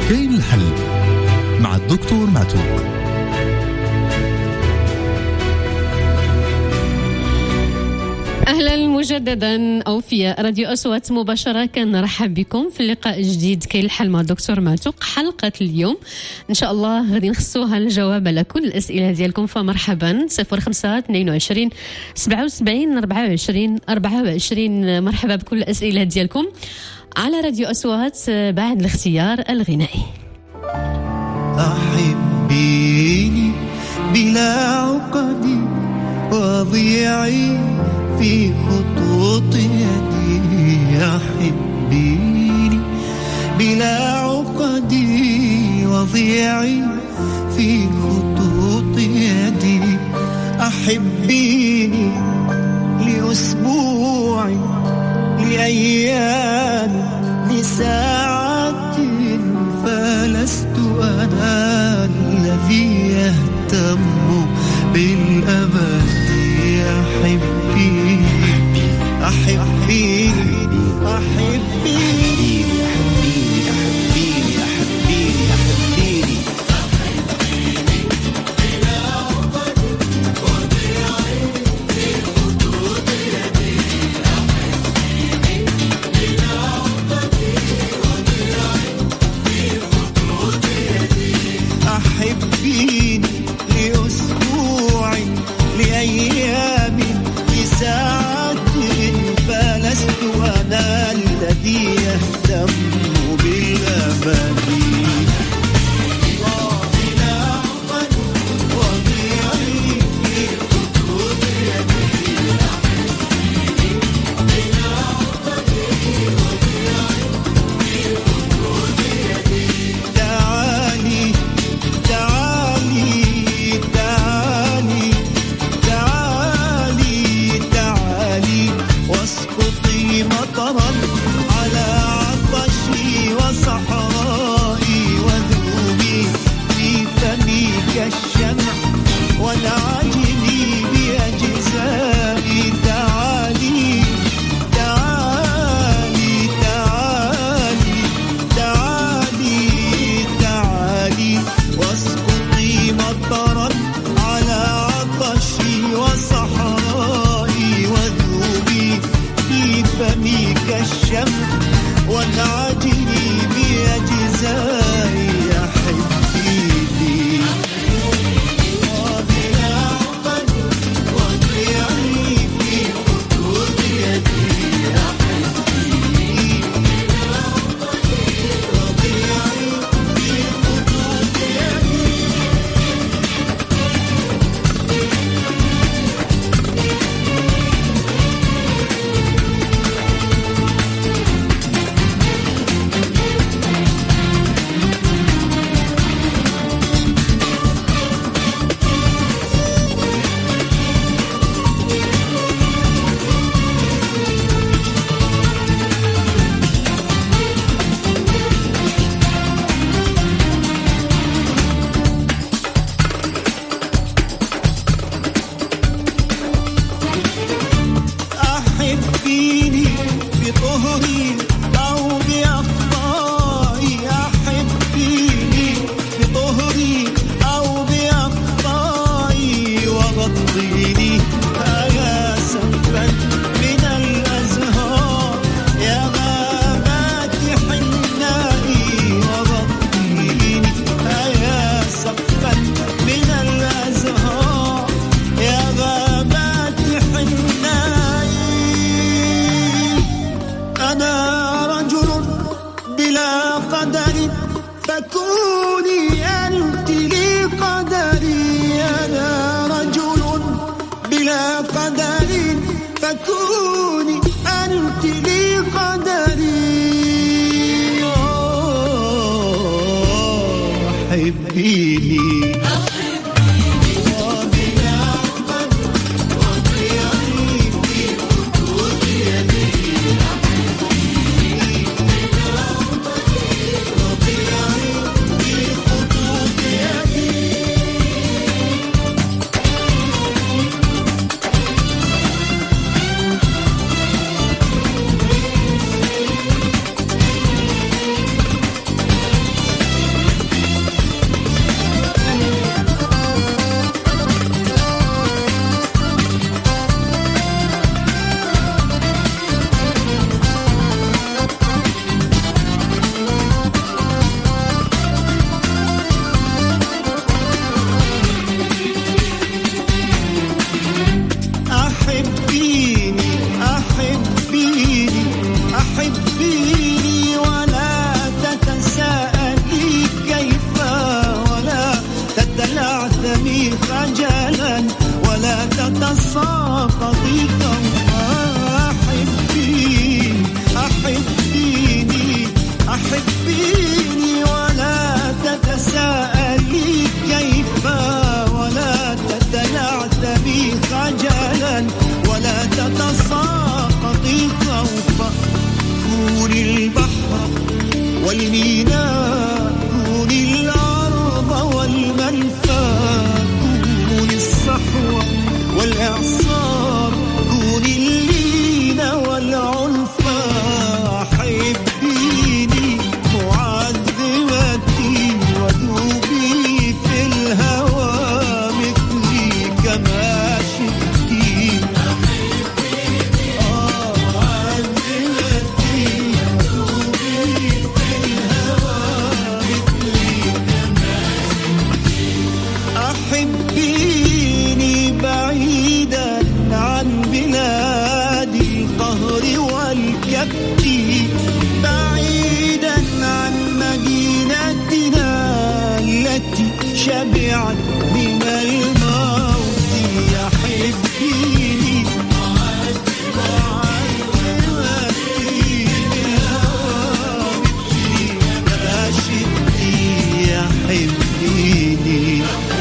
كاين الحل مع الدكتور معتوق. أهلا مجددا أوفياء راديو أصوات مباشرة، كنرحب بكم في اللقاء الجديد كاين الحل مع الدكتور معتوق. حلقة اليوم إن شاء الله غادي نخصوها الجواب على كل الأسئلة ديالكم، فمرحبا 05 22 77 24 24. مرحبا بكل الأسئلة ديالكم على راديو أصوات بعد الاختيار الغنائي. أحبيني بلا عقدي وضيعي في خطوط يدي، أحبيني بلا عقدي وضيعي في خطوط يدي، أحبيني لأسبوعي لأيام لساعات، فلست أنا الذي يهتم بالأبد. أحبيني أحبيني أحبيني أحبيني أحبيني أحبيني بلا عقد وضيعي في خطوط يدي، أحبيني بلا عقد وضيعي في خطوط يدي، أحبيني لأسبوعي لأيام لساعات، فلست أنا الذي يهتم بالأبد. بلا عقد وضيعي في خطوط يدي، بلا عقد وضيعي في خطوط يدي، تعالي تعالي تعالي تعالي تعالي واسقطي مطرا على عطشي وصحرائي، وذوبي في فمي كالشمع وانعجلي بأجزائي، تعالي تعالي تعالي تعالي تعالي واسقطي مطرا على عطشي وصحرائي، وذوبي في فمي كالشمع وانعجلي بأجزائي، أحبيني بلا عقد وضيعي في خطوط يدي، أحبيني بلا عقد وضيعي في خطوط يدي. أحبيني بطهري أو بأخطائي، أحبيني بطهري أو بأخطائي، وغطيني يا سقفا من الأزهار يا غابات حنائي، وغطيني يا سقفا من الأزهار يا غابات حنائي. أنا رجل بلا قدر فكوني أنت لي قدري، أنا رجل بلا قدر فكوني أنت لي قدري، أحبيني أحبتي بعيدا عن مدينتنا التي شبعت من الموت. أحبيني أحبيني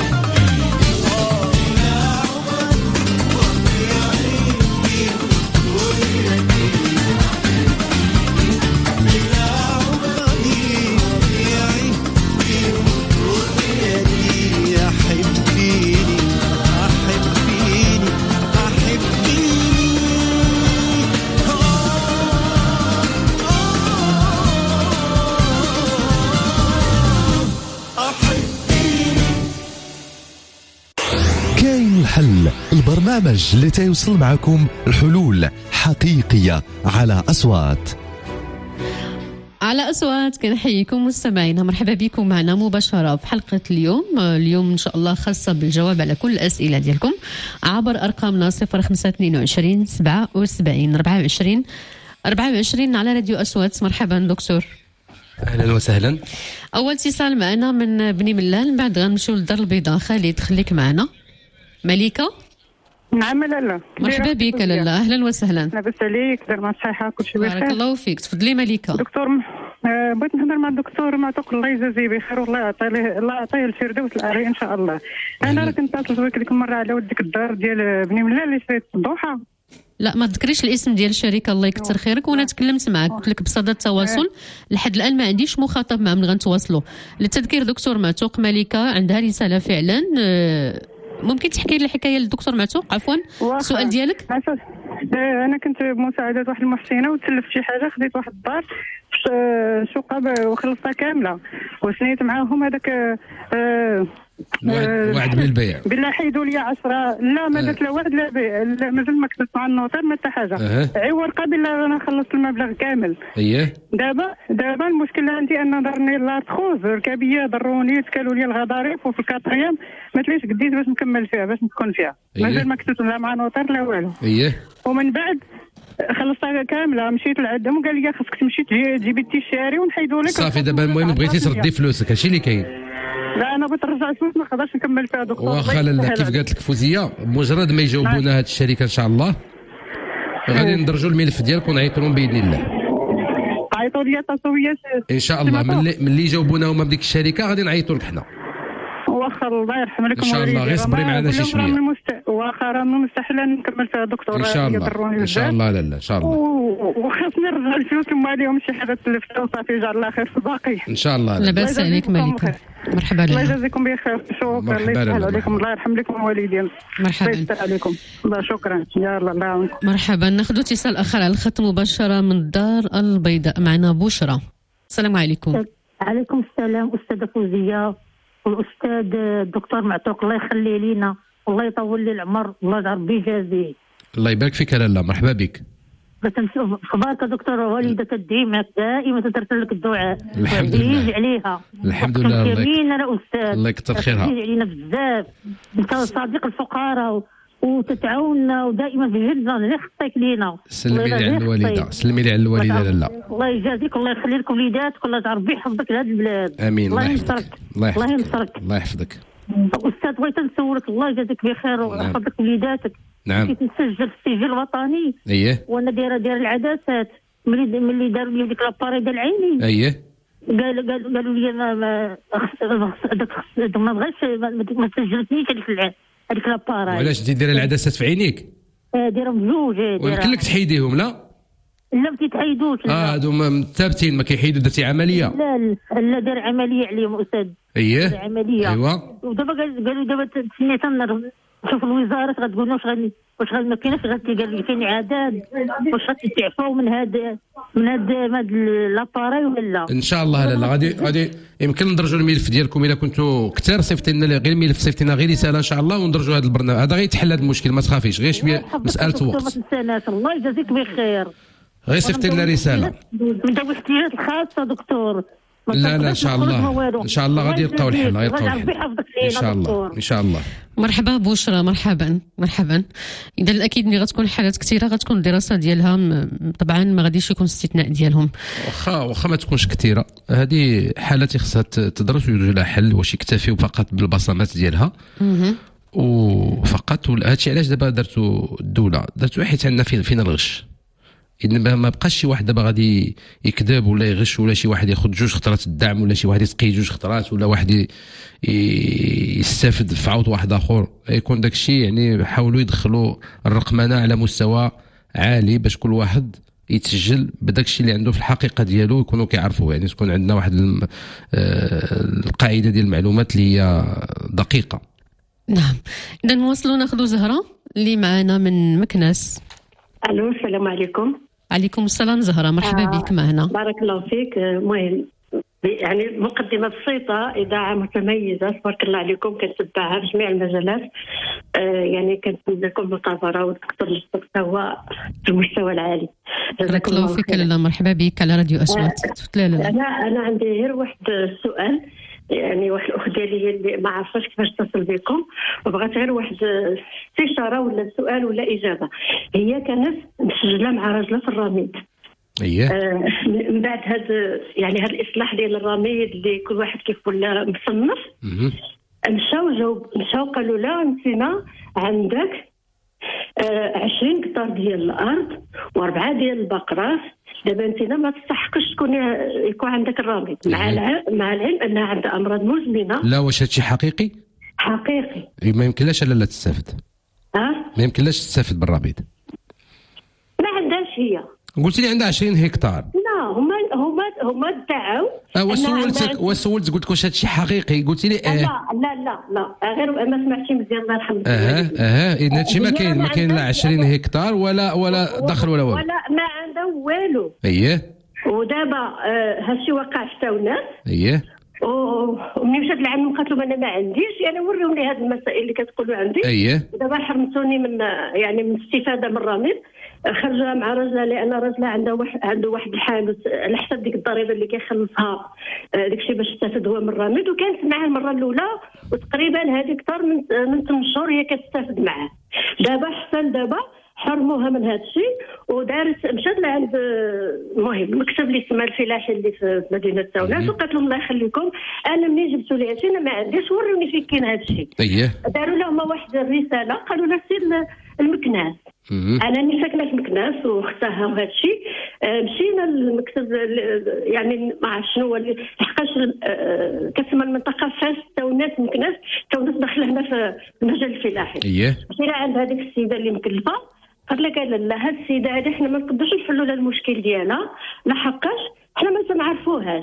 كاين الحل، البرنامج اللي تيوصل معكم الحلول حقيقية على أصوات. على أصوات كنحييكم مستمعينا، مرحبا بكم معنا مباشرة في حلقة اليوم إن شاء الله خاصة بالجواب على كل الأسئلة ديالكم عبر أرقامنا 0522 77 24 على راديو أصوات. مرحبا دكتور. أهلا وسهلا. أول اتصال معنا من بني ملال، من بعد غنمشيو للدار البيضاء. خالد خليك معنا. مليكة. نعم لالا. مرحبا بك لالا، أهلا وسهلا. لاباس عليك؟ دار مع الصحة كل شيء بخير؟ بارك الله فيك. تفضلي مليكة. دكتور بغيت نهضر مع الدكتور معتوق، الله يجازيه بخير والله يعطيه الفردوس الأعلى إن شاء الله. أنا راه كنت اتصلت ديك المرة على ود ديك الدار ديال بني ملال اللي شريت الضحى. لا ما تذكريش الاسم ديال الشركه، الله يكثر خيرك. وانا تكلمت معك قلت لك بصدد التواصل، لحد الان ما عنديش مخاطب مع من غنتواصلوا. للتذكير دكتور معتوق، مليكه عندها رساله فعلا. ممكن تحكي لي الحكايه للدكتور معتوق؟ عفوا السؤال ديالك. انا كنت بمساعده واحد المحسنه وتلفت شي حاجه، خديت واحد الدار في شقه وخلصتها كامله وسنيت معاهم هذاك وعد بالبيع. بالله حيدوا لي 10. لا ما درت لا وعد لا بيع، مازال ما كتبت مع النوطير ما حتى حاجه. عوض قبل انا خلصت المبلغ كامل. اييه. دابا المشكل عندي ان ضرني لارتخوز ركابيه، ضروني تكالوا لي الغضاريف، وفي الكاتريام ما تليش قديت باش نكمل فيها باش نكون فيها. مازال ما كتبت لا مع نوطير لا والو. اييه. ومن بعد خلصتها كامله، مشيت لعندهم وقال لي خاصك تمشي تجيبي التيشاري ونحيدوا لك صافي. دابا المهم بغيتي تردي فلوسك، هادشي اللي كاين. لا انا بغيت نرجع الفلوس، ما نقدرش نكمل فيها دكتور. واخا لالا كيف قالت لك فوزيه، مجرد ما يجاوبونا هاد الشركه ان شاء الله غادي ندرجوا الملف ديالك ونعيطوا لهم باذن الله. عيطوا لي تصويات ان شاء الله. ملي يجاوبونا هما بديك الشركه غادي نعيطوا لك حنا. واخا الله يرحم لكم ان شاء الله. غير صبري معنا شي شويه. واخا راه مستحيل نكمل فيها دكتور. ان شاء الله ان شاء الله لالا ان شاء الله. وخاصني نرجع الفلوس وما عليهم شي حاجه تلفتها وصافي جعل الله خير في الباقي ان شاء الله. لاباس عليك مليكه. مرحبا الله يجازيكم بخير. شكرا. الله يسهل عليكم. الله يرحم لكم الوالدين. مرحبا. الله يستر عليكم. الله شكرا. يا الله يعاونكم. مرحبا. ناخذ اتصال اخر على الخط مباشره من الدار البيضاء. معنا بشرى. السلام عليكم. عليكم السلام استاذه فوزيه والاستاذ الدكتور معتوق، الله يخلي لينا والله يطول لي العمر، الله ربي يجازيه. الله يبارك فيك لالا، مرحبا بك. اخبارك دكتور؟ والدتك تدعي معك دائما ترسل لك الدعاء. الحمد لله. عليها الحمد لله. الله يكثر خيرها. علينا بزاف. انت صديق الفقراء وتتعاوننا ودائما في الجنه، اللي خصك لينا. سلمي لي على الوالده، سلمي لي على الوالده لالا. الله يجازيك، الله يخلي لكم وليداتك، الله ربي يحفظك لهذه البلاد. امين. الله ينصرك. الله ينصرك. الله يحفظك. استاذ بغيت نسولك، الله يجازيك بخير ويحفظ لك وليداتك. نعم. كنت نسجل في السجل الوطني. اييه. وانا دايره العدسات، ملي داروا لي ديك لاباري ديال عيني. اييه. قالوا لي ما بغاش ما تسجلتنيش هذيك لاباري. وعلاش ديري العدسات في عينيك؟ دايرهم بجوج. ويمكن لك تحيديهم؟ لا ما تيتحيدوش. هادو ثابتين ما كيحيدوا. درتي عمليه؟ لا دار عمليه عليهم استاذ. اييه. عمليه. ايوا. ودابا قالوا دابا تسنيت نشوف الوزاره غتقول واش ما كايناش. قال لي كاين عدد واش غتتعفاو من هاد لاباري ولا لا؟ ان شاء الله. لا غادي يمكن ندرجوا الملف ديالكم الا كنتوا كثار. صيفط لنا غير الملف، صيفط لنا غير رساله ان شاء الله وندرجوا هذا البرنامج. هذا غيتحل هذا المشكل، ما تخافيش، غير شويه مساله وقت. الله يجازيك بخير. غير صيفط لنا رساله. من ذوي الاحتياجات الخاصه دكتور، لا ان شاء الله ان شاء الله غادي يلقاو الحل، غيلقاو الحل ان شاء الله ان شاء الله. مرحبا بشرى، مرحبا مرحبا. اذا اكيد ملي غتكون حالات كثيره غتكون الدراسه ديالها طبعا ما غاديش يكون استثناء ديالهم، واخا ما تكونش كثيره. هذه حالات خصها تدرس ويوجد لها حل، واش يكتفيو فقط بالبصمات ديالها وفقط. هادشي علاش دابا دارتو الدوله، دارتو حيت عندنا فينا الغش. إذا ما بقاش شي واحد دابا غادي يكذب ولا يغش، ولا شي واحد ياخذ 2 خطرات الدعم، ولا شي واحد يسقي 2 خطرات، ولا واحد يستافد في عوض واحد اخر. يكون داك الشيء يعني حاولوا يدخلوا الرقمنه على مستوى عالي باش كل واحد يتسجل بداك الشيء اللي عنده في الحقيقه ديالو، يكونوا كيعرفوه. يعني تكون عندنا واحد القاعده ديال المعلومات اللي هي دقيقه. نعم. اذا نواصلوا ناخذوا زهره اللي معنا من مكناس. الو السلام عليكم. عليكم السلام زهره، مرحبا بك معنا. بارك الله فيك. المهم يعني مقدمه بسيطه، اذاعه متميزه تبارك الله عليكم، كنتبعها في جميع المجالات. يعني كنتمنى لكم مقابله والدكتور المستوى في المستوى العالي. بارك الله فيك. لا مرحبا بك على راديو اصوات. لا انا عندي غير واحد السؤال، يعني واحد الاخت ديالي اللي ما عرفتش كيفاش تتصل بكم، وبغات غير واحد استشاره ولا سؤال ولا اجابه. هي كانت مسجله مع راجلها في الرميد. من بعد هذا يعني هذا الاصلاح ديال الرميد اللي كل واحد كيف ولا مصنف، مشاو قالوا لها انتنا عندك 20 قطار ديال الارض و4 ديال البقرات، دابا انتنا ما تستحقش يكون عندك الرميد، مع العلم انها عندها امراض مزمنه. لا واش هادشي حقيقي؟ حقيقي. ما يمكنلاش لا تستافد. ما يمكنلاش تستافد بالرميد. ما عندهاش هي. قلت لي عندها 20 هكتار. لا هما ادعوا. وسولتك قلت لك واش هادشي حقيقي؟ قلت لي لا غير ما سمعتش مزيان الله يرحمك. اذا هادشي ما كاين لا 20 هكتار ولا دخل ولا والو. ولا ما عندها والو. ودابا هادشي وقع في تاونات. ومني مشات لعندهم قالت لهم انا ما عنديش، يعني وروني هاد المسائل اللي كتقولوا عندي. دابا حرمتوني من يعني من الاستفاده من الرميد. خرجها مع راجلها لان راجلها عنده واحد الحانوت على حسب ديك الضريبه اللي كيخلصها داكشي باش تستافد هو من الرميد، وكانت معاه المره الاولى وتقريبا هذه اكثر من 8 شهور هي كتستافد معاه. دابا حرموها من هذا الشيء، ودارت مشات لعند المهم المكتب اللي سمى الفلاحي اللي في مدينه تاونات، وقالت لهم الله يخليكم انا ملي جبتوا لي هادشي انا ما عنديش، وروني فين كاين هذا الشيء. داروا لهم واحد الرساله قالوا لها سير المكناس. انا اللي ساكنه في مكناس واختها وهذا الشيء. مشينا للمكتب يعني ما عرفت شنو هو لحقاش كتسمى المنطقه فاس تاونات مكناس داخله هنا في المجال الفلاحي. مشينا عند هذيك السيده اللي مكلفه، قالت لك لا هاد السيده هذه حنا ما نقدروش نحلوا لها المشكل ديالها، لحقاش حنا ما تنعرفوهاش.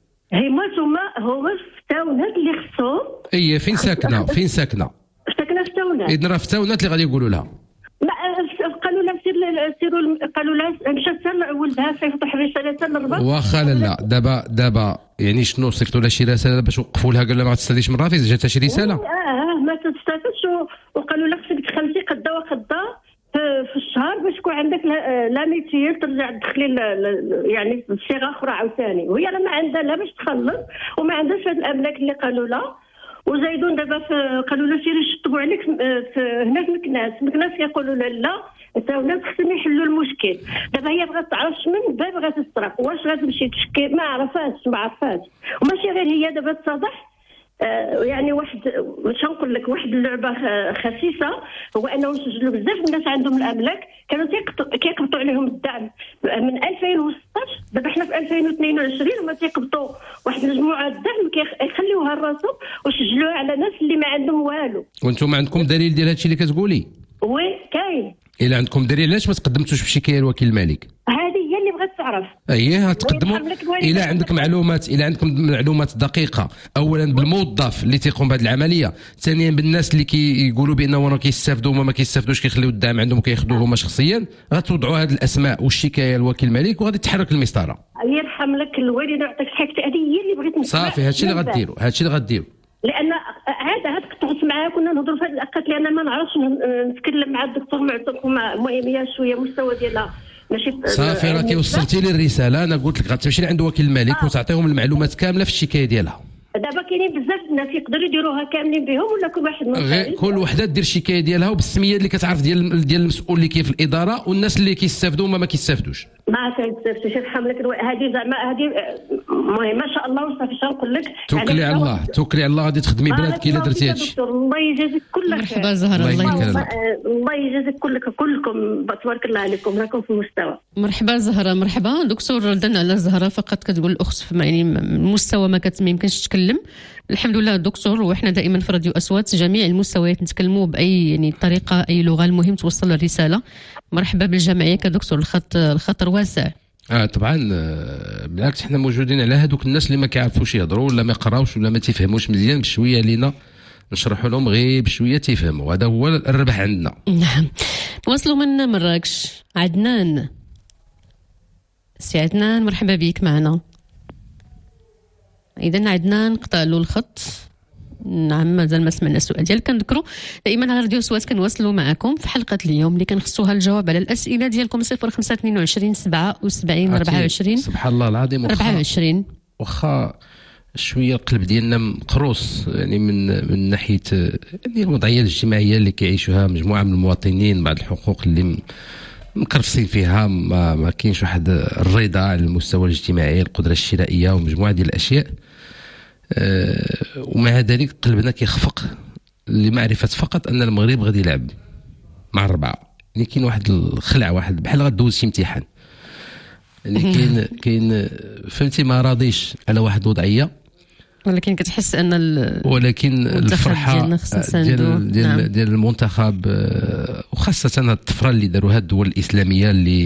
هو في تاونات اللي خصهم. فين ساكنه؟ ساكنه في تاونات. اذن راه في تاونات اللي غادي يقولوا لها. قالوا لها سيروا قالوا لها مشات ولدها صيفطوا رساله للرباط. واخا لا دابا يعني شنو صيفطوا لها شي رساله باش وقفوا لها؟ قال لها ما تستافديش من رافيز؟ جاتها شي رساله؟ ما تستافدش، وقالوا لها خصك تخلصي قدا وقدا في الشهر باش يكون عندك لا ميتير ترجع تدخلي يعني بصيغه اخرى عاوتاني، وهي راه ما عندها لا باش تخلص وما عندهاش هاد الاملاك اللي قالوا لها. وزايدون دابا قالوا لها سيري شطبوا عليك هنا في مكناس يقولوا لها لا التاونات خصهم يحلوا المشكل. دابا هي بغات تعرف من باب بغات تسرق، واش غتمشي تشكي ما عرفاتش وماشي غير هي دابا تصادح. يعني واحد باش نقول لك واحد اللعبه خسيسه، هو انهم سجلوا بزاف الناس عندهم الاملاك كانوا كيقبطوا عليهم الدعم من 2016. دابا حنا في 2022 وما تيقبطوا واحد المجموعه الدعم كيخليوها لراسهم وسجلوها على ناس اللي ما عندهم والو. وانتم ما عندكم دليل ديال هادشي اللي كتقولي؟ وي كاين. الا عندكم دليل علاش ما تقدمتوش بشكايه لوكيل الملك؟ هذه هي اللي بغات تعرف. تقدموا الا عندكم معلومات دقيقه، اولا بالموظف اللي تيقوم بهذه العمليه، ثانيا بالناس اللي كيقولوا بانه راه كيستافدوا وما كيستافدوش كيخليو الدعم عندهم وكياخذوه هما شخصيا، غتوضعوا هذه الاسماء والشكايه لوكيل الملك وغادي تحرك المسطره. يرحم لك الوالد ويعطيك حاجتك. هذه هي اللي بغيت نسمع. صافي هادشي اللي غديروا لان عاد كنت معاه كنا نهضروا في هذه الاوقات، لان ما نعرفش نتكلم مع الدكتور معتوق المهم هي شويه مستوى ديالها ماشي صافي راكي وصلتي لي الرساله. انا قلت لك غتمشي لعند وكيل الملك وتعطيهم المعلومات كامله في الشكايه ديالها. دابا كاينين بزاف الناس يقدروا يديروها كاملين بهم ولا كل واحد غير كل وحده دير الشكايه ديالها وبالسميه اللي كتعرف ديال المسؤول اللي كاين في الاداره والناس اللي كيستافدوا وما كيستافدوش. ما كنستافدوش. نفهم لك هذه زعما هذه المهم ما شاء الله وصافي. شنو نقول لك توكلي على الله توكلي على الله غادي تخدمي بلادك الا درتي هذا الشيء. الله يجازيك كل خير. مرحبا زهره الله يجازيك كلكم تبارك الله عليكم راكم في المستوى. مرحبا زهره مرحبا دكتور. ردنا على زهره فقط كتقول الاخت يعني المستوى ما يمكنش تتكلم. الحمد لله دكتور وإحنا دائما في راديو أصوات جميع المستويات نتكلموا بأي يعني طريقة أي لغة المهم توصل الرسالة. مرحبا بالجمعية كدكتور الخطر واسع. طبعا بالعكس احنا موجودين على هذوك الناس اللي ما كيعرفوش يهضروا ولا ما يقراوش ولا ما تفهموش مزيان بشويه لينا نشرحوا لهم غير بشويه تفهموا. هذا هو الربح عندنا. نعم. نواصلوا من مراكش. عدنان سي عدنان مرحبا بك معنا. إذا عدنان قطع له الخط. نعم مازال ما سمعنا السؤال ديالك. كنذكروا دائما على راديو أصوات كنواصلوا معكم في حلقة اليوم اللي كنخصوها الجواب على الأسئلة ديالكم 0522 77 24 سبحان الله العظيم 24. واخا شويه القلب ديالنا مقروص يعني من ناحيه يعني الوضعيه الاجتماعيه اللي كيعيشوها مجموعه من المواطنين. بعض الحقوق اللي مكرفسين فيها ما كاينش واحد الرضا على المستوى الاجتماعي القدره الشرائيه ومجموعه ديال الاشياء. ومع ذلك قلبنا كيخفق لمعرفه فقط ان المغرب غادي يلعب مع الربعه. يعني كاين واحد الخلع واحد بحال غدوز شي امتحان يعني كاين فهمتي ما راضيش على واحد الوضعيه ولكن كتحس ان ولكن الفرحه ديال المنتخب وخاصه هاد الطفره اللي داروها الدول الاسلاميه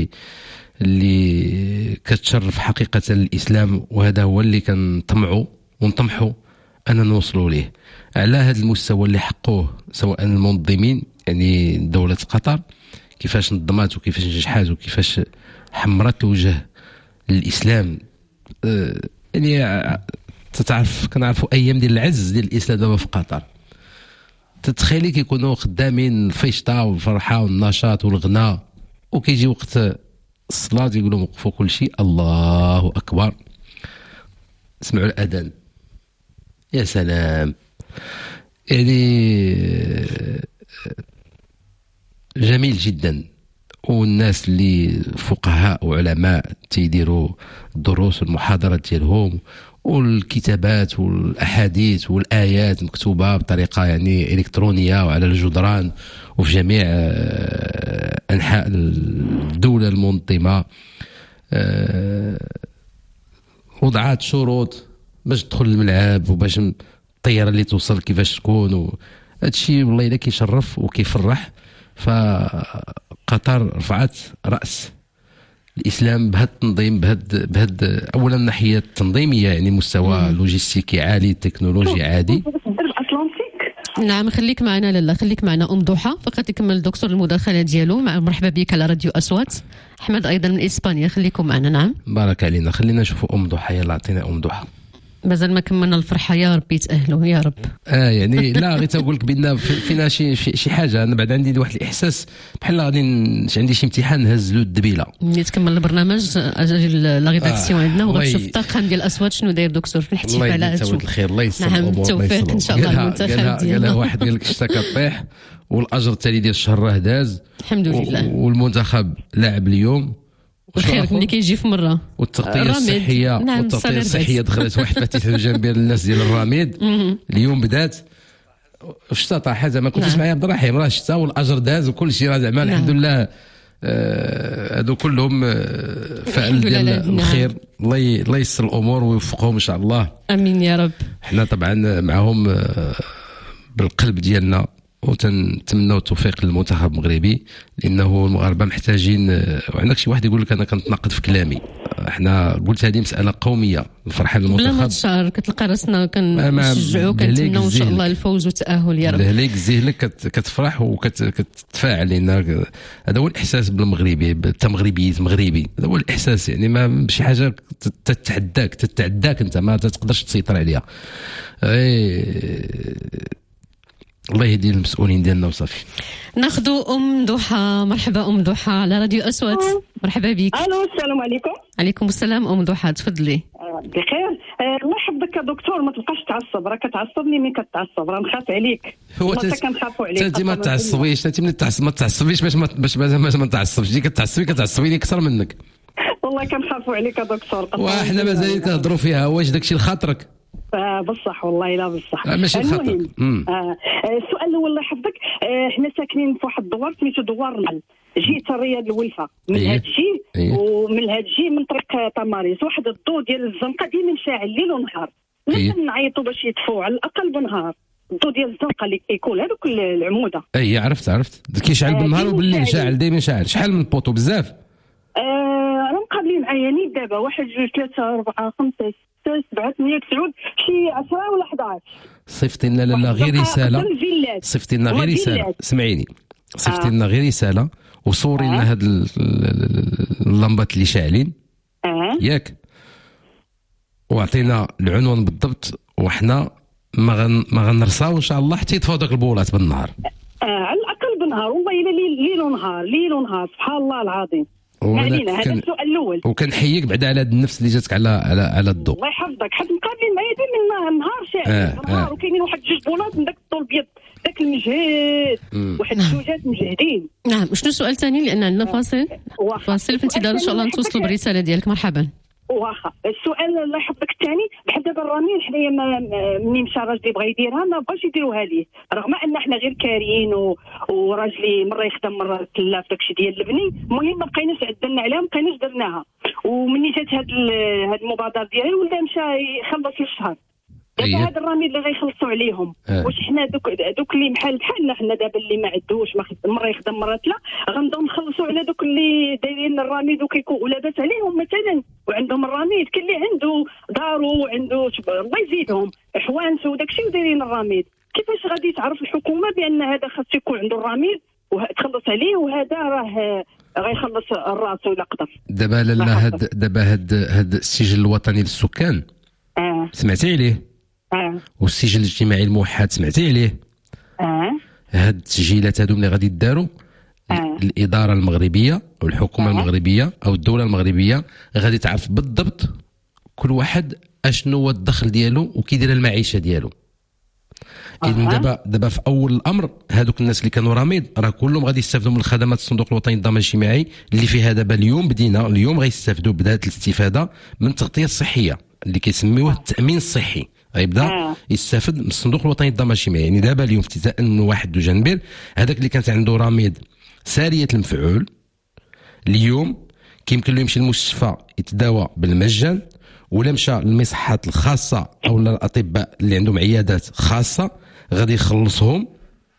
اللي كتشرف حقيقه الاسلام. وهذا هو اللي كنطمعوا ونطمحوا ان نوصلوا ليه على هذا المستوى اللي حقوه سواء المنظمين يعني دوله قطر كيفاش نظمات وكيفاش نجحات وكيفاش حمرت الوجه للاسلام. يعني تتعرف كنعرفوا ايام ديال العز ديال الاسلام دابا في قطر تتخيلي كيكونوا خدامين الفيشطه والفرحه والنشاط والغناء وكيجي وقت الصلاه يقولوا وقفوا كل شيء الله اكبر سمعوا الاذان يا سلام. يعني جميل جدا. والناس اللي فقهاء وعلماء تيديروا الدروس والمحاضرات ديالهم والكتابات والاحاديث والايات مكتوبه بطريقه يعني الكترونيه وعلى الجدران وفي جميع انحاء الدوله المنظمه. وضعات شروط باش تدخل الملعب وباش الطياره اللي توصل كيفاش تكون. هادشي والله الا كيشرف وكيفرح. فقطر رفعت راس الاسلام بهذا التنظيم بهذا اولا الناحيه التنظيميه يعني مستوى لوجستيكي عالي تكنولوجي عادي. نعم خليك معنا لالا خليك معنا ضحى فقط يكمل الدكتور المداخله ديالو. مرحبا بك على راديو اصوات. احمد ايضا من اسبانيا خليكم معنا. نعم بارك علينا. خلينا نشوفوا ضحى. يلا عطينا ضحى. مازال ما كملنا الفرحه يا ربي تاهلوا يا رب. يعني لا غير تقول لك بان فينا شي حاجه. انا بعد عندي واحد الاحساس بحال غادي عندي شي امتحان نهز له الدبيله. ملي تكمل البرنامج اجي لا ريداكسيون عندنا وغنشوف الطاقم ديال الاصوات شنو داير دكتور في الاحتفالات. الله الخير الله يسر نعم التوفيق ان شاء الله المنتخب ديالنا. واحد قال لك الشتا كطيح والاجر التالي ديال الشهر راه داز الحمد لله. والمنتخب لاعب اليوم الخير ملي كيجي في مره. والتغطيه الصحيه نعم والتغطيه الصحيه دخلت واحد فتيت الجنبيه للناس ديال الراميد اليوم بدات الشتا طاح زعما كنتش معايا عبد الرحيم راه الشتا والاجر داز وكل شيء راه زعما الحمد لله. هادو كلهم فعل ديال الخير. الله ييسر الامور ويوفقهم ان شاء الله. امين يا رب. احنا طبعا معهم بالقلب ديالنا وتنتمنوا التوفيق للمنتخب المغربي لانه المغاربه محتاجين. وعندك شي واحد يقول لك انا كنتناقض في كلامي. احنا قلت هذه مساله قوميه الفرحه للمنتخب بلا ما تشعر كتلقى راسنا كنشجعوا كنتمنوا ان شاء الله الفوز والتاهل يا رب. لهليك زهلك كتفرح وكتفاعل لان هذا هو الاحساس بالمغربي بالتمغربيت مغربي. هذا هو الاحساس يعني ما شي حاجه تتعداك انت ما تقدرش تسيطر عليها. الله يهدي المسؤولين ديالنا وصافي. ناخذوا ضحى. مرحبا ضحى على راديو أصوات. مرحبا بك. الو السلام عليكم. عليكم السلام ضحى، تفضلي. بخير. الله يحفظك يا دكتور، ما تبقاش تعصب، راه كتعصبني ملي كتعصب، راه نخاف عليك. هو كنخافوا عليك. انت ما تعصبيش، انت ما تعصبيش باش ما تعصبش، دي كتعصبيني اكثر منك. والله كنخافوا عليك يا دكتور. وحنا مازال كنهضروا فيها، واش داكشي لخاطرك؟ بصح والله لا بصح. ماشي لخاطرك. السؤال الاول الله يحفظك، حنا ساكنين في واحد الدوار سميتو دوار الرمل، جيت الرياض الولفه من هاد الشيء ومن هاد الشيء من طريق تماريس، واحد الضو ديال الزنقه ديما شاعل ليل ونهار، نعيطوا باش يطفوا على الاقل بنهار. الضو ديال الزنقه اللي كيكون هذوك العموده. عرفت كيشعل بالنهار وبالليل شاعل، دائما شاعل. شحال من بوطو؟ بزاف. راه مقابلين معايا نيت دابا 1 2 3 4 5 6 7 8 9 شي 10 ولا 11. صيفطي لنا لا غير رساله، صيفطي لنا غير رساله، سمعيني، صيفطي لنا غير رساله وصوري لنا هاد اللمبات اللي شاعلين ياك، وعطينا العنوان بالضبط، وحنا ما غنرساو ان شاء الله حتى يطفاو داك البولات بالنهار. على الاقل بالنهار، والله الا ليل ونهار سبحان الله العظيم. علينا هذا السؤال الاول. وكنحييك بعدا على هذا النفس اللي جاتك على الضوء. الله يحفظك، حيت مقابلين معايا ديما النهار شاعل النهار، وكاينين واحد 2 بولات من داك الضو الابيض، داك المجهد، واحد الزوجات مجهدين. نعم. شنو السؤال الثاني؟ لان عندنا فاصل في انتظار ان شاء الله نتوصلوا بالرساله ديالك. مرحبا. واخا السؤال الله يحفظك الثاني، بحال دابا الرميل حنايا منين مشى راجلي بغى يديرها ما بغاش يديروها ليه، رغم ان حنا غير كاريين وراجلي مره يخدم مره تلا في داكشي ديال البني. المهم ما بقيناش عدلنا عليها، ما بقيناش درناها، ومني جات هاد المبادره ديالي ولا مشى يخلص الشهر. دابا هاد الرميل اللي غيخلصوا عليهم، واش حنا دوك اللي بحالنا حنا دابا اللي ما عندوش مره يخدم مره لا، غنبداو نخلصوا على دوك اللي دايرين الرميد وكيكون ولاباس عليهم مثلا وعندهم الرميد، كاين اللي عنده دارو وعنده الله يزيدهم حوانس وداكشي ودايرين الرميد. كيفاش غادي تعرف الحكومه بان هذا خاص يكون عنده الرميد وتخلص عليه، وهذا راه غيخلص الراس ولا قدر؟ دابا لا هاد السجل الوطني للسكان سمعتي عليه؟ والسجل الاجتماعي الموحد سمعتي عليه؟ هاد التسجيلات هادو ملي غادي يداروا الاداره المغربيه او الحكومه المغربيه او الدوله المغربيه غادي تعرف بالضبط كل واحد اشنو هو الدخل ديالو وكيدير المعيشه ديالو. اذا دابا في اول الامر هادوك الناس اللي كانوا راميد راه كلهم غادي يستافدوا من الخدمات الصندوق الوطني للضمان الاجتماعي اللي فيها دابا اليوم غيستافدوا. بدات الاستفاده من التغطيه الصحيه اللي كيسميوه التامين الصحي، غيبدا يستافد من الصندوق الوطني للضمان الاجتماعي. يعني دابا اليوم ابتداء من 1 جانبير هذاك اللي كانت عنده رميد ساريه المفعول اليوم كيمكن له يمشي للمستشفى يتداوى بالمجان، ولا مشى للمصحات الخاصه او الاطباء اللي عندهم عيادات خاصه غادي يخلصهم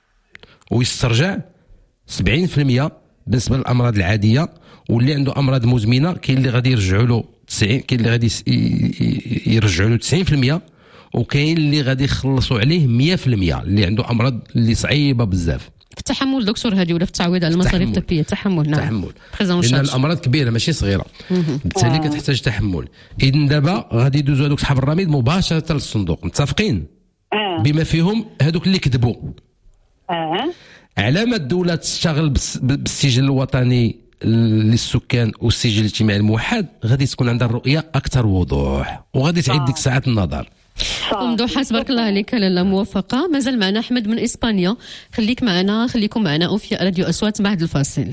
ويسترجع 70% بالنسبه للامراض العاديه. واللي عنده امراض مزمنه كاين اللي غادي يرجعوا له 90، كاين اللي غادي يرجعوا له 90%، وكاين اللي غادي يخلصوا عليه 100% اللي عنده امراض اللي صعيبه بزاف. في التحمل دكتور هذه ولا في التعويض على المصاريف الطبيه؟ تحمل. نعم تحمل، لان الامراض كبيره ماشي صغيره بالتالي كتحتاج تحمل. اذا دابا غادي يدوزوا هذوك صحاب الرميد مباشره للصندوق متفقين بما فيهم هذوك اللي كذبوا على ما الدوله تشتغل بالسجل الوطني للسكان والسجل الاجتماعي الموحد غادي تكون عندها الرؤيه اكثر وضوح وغادي تعيد ديك ساعات النظر. ضحى تبارك الله عليك، لاله موفقه. مازال معنا احمد من اسبانيا، خليكم معنا اوفياء راديو اصوات بعد الفاصل.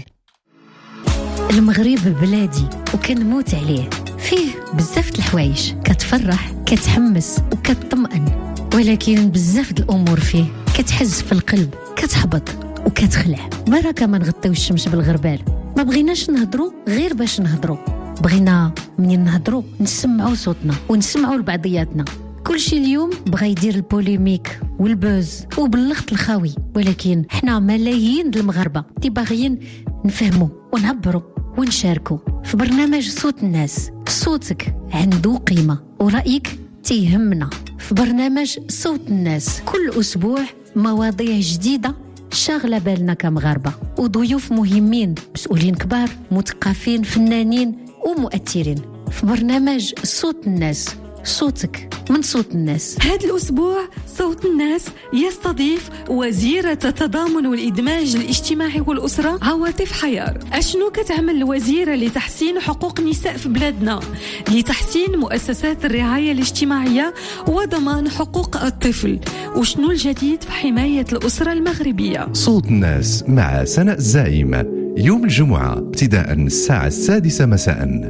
المغرب بلادي وكنموت عليه، فيه بزاف د الحوايج كتفرح كتحمس وكتطمئن، ولكن بزاف د الامور فيه كتحز في القلب كتحبط وكتخلع. بركه ما نغطيوش الشمس بالغربال، ما بغيناش نهضروا غير باش نهضروا، بغينا منين نهضروا نسمعوا صوتنا ونسمعوا لبعضياتنا. كلشي اليوم بغا يدير البوليميك والبوز وباللخط الخاوي، ولكن حنا ملايين د المغاربه باغيين نفهموا ونعبروا ونشاركوا في برنامج صوت الناس. صوتك عنده قيمه ورأيك تيهمنا في برنامج صوت الناس. كل أسبوع مواضيع جديدة شاغلة بالنا كمغاربة، وضيوف مهمين، مسؤولين كبار، مثقفين، فنانين ومؤثرين في برنامج صوت الناس. صوتك من صوت الناس. هذا الأسبوع صوت الناس يستضيف وزيرة التضامن والإدماج الاجتماعي والأسرة عواطف حيار. أشنو كتعمل الوزيرة لتحسين حقوق النساء في بلادنا، لتحسين مؤسسات الرعاية الاجتماعية وضمان حقوق الطفل، وشنو الجديد في حماية الأسرة المغربية؟ صوت الناس مع سناء الزعيم يوم الجمعة ابتداء الساعة 6 مساء.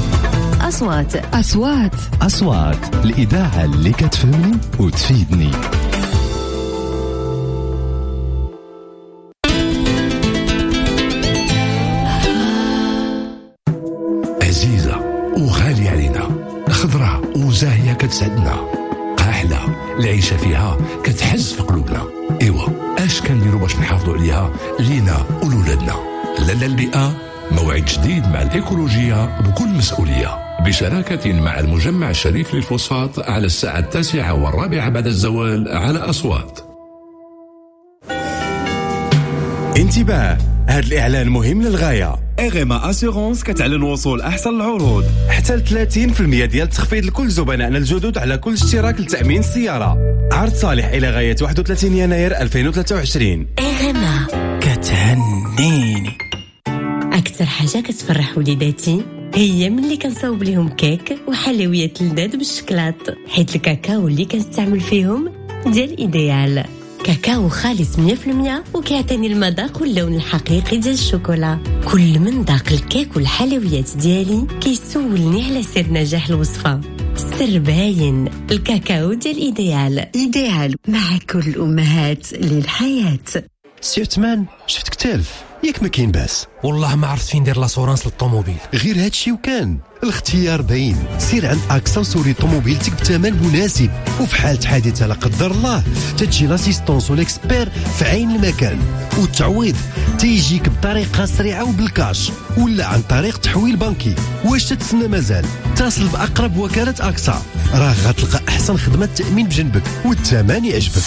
أصوات الإذاعة اللي كتفهمني وتفيدني. عزيزة وغالية علينا، خضراء وزاهية كتسعدنا، قاحلة العيشة فيها كتحز في قلوبنا. إيوا اش كنديروا باش نحافظوا عليها لينا ولولادنا؟ لالا البيئة موعد جديد مع الإيكولوجية بكل مسؤولية، بشراكة مع المجمع الشريف للفوسفات على الساعة 9:15 بعد الزوال على أصوات. انتباه، هذا الإعلان مهم للغاية. إغما أسيغونس كتعلن وصول أحسن العروض حتى 30% ديال التخفيض لكل زبنائنا الجدد على كل اشتراك لتأمين السيارة. عرض صالح إلى غاية 31 يناير 2023. إغما كتهنيني. أكثر حاجة كتفرح وليداتي هي ملي كنصاوب لهم كيك وحلويات لذاذ بالشكلاط، حيت الكاكاو اللي كنستعمل فيهم ديال إيديال، كاكاو خالص 100% وكيعطيني المذاق واللون الحقيقي ديال الشوكولا. كل من ذاق الكيك والحلويات ديالي كيسولني على سر نجاح الوصفة. السر باين، الكاكاو ديال إيديال مع كل الأمهات للحياة. سي عثمان، شفتك تالف ياك ما كاين باس؟ والله ما عرفت فين ندير لاسورانس للطوموبيل. غير هادشي وكان الاختيار باين. سير عند اكسا سوري طوموبيلتك بثمن مناسب، وفي حالة حادثة لا قدر الله تجي لاسيستونس والاكسبير في عين المكان، والتعويض تيجيك بطريقة سريعة وبالكاش ولا عن طريق تحويل بنكي. واش تتسنى مازال؟ اتصل بأقرب وكالة اكسا، راه غتلقى احسن خدمة تأمين بجنبك والثمن يعجبك.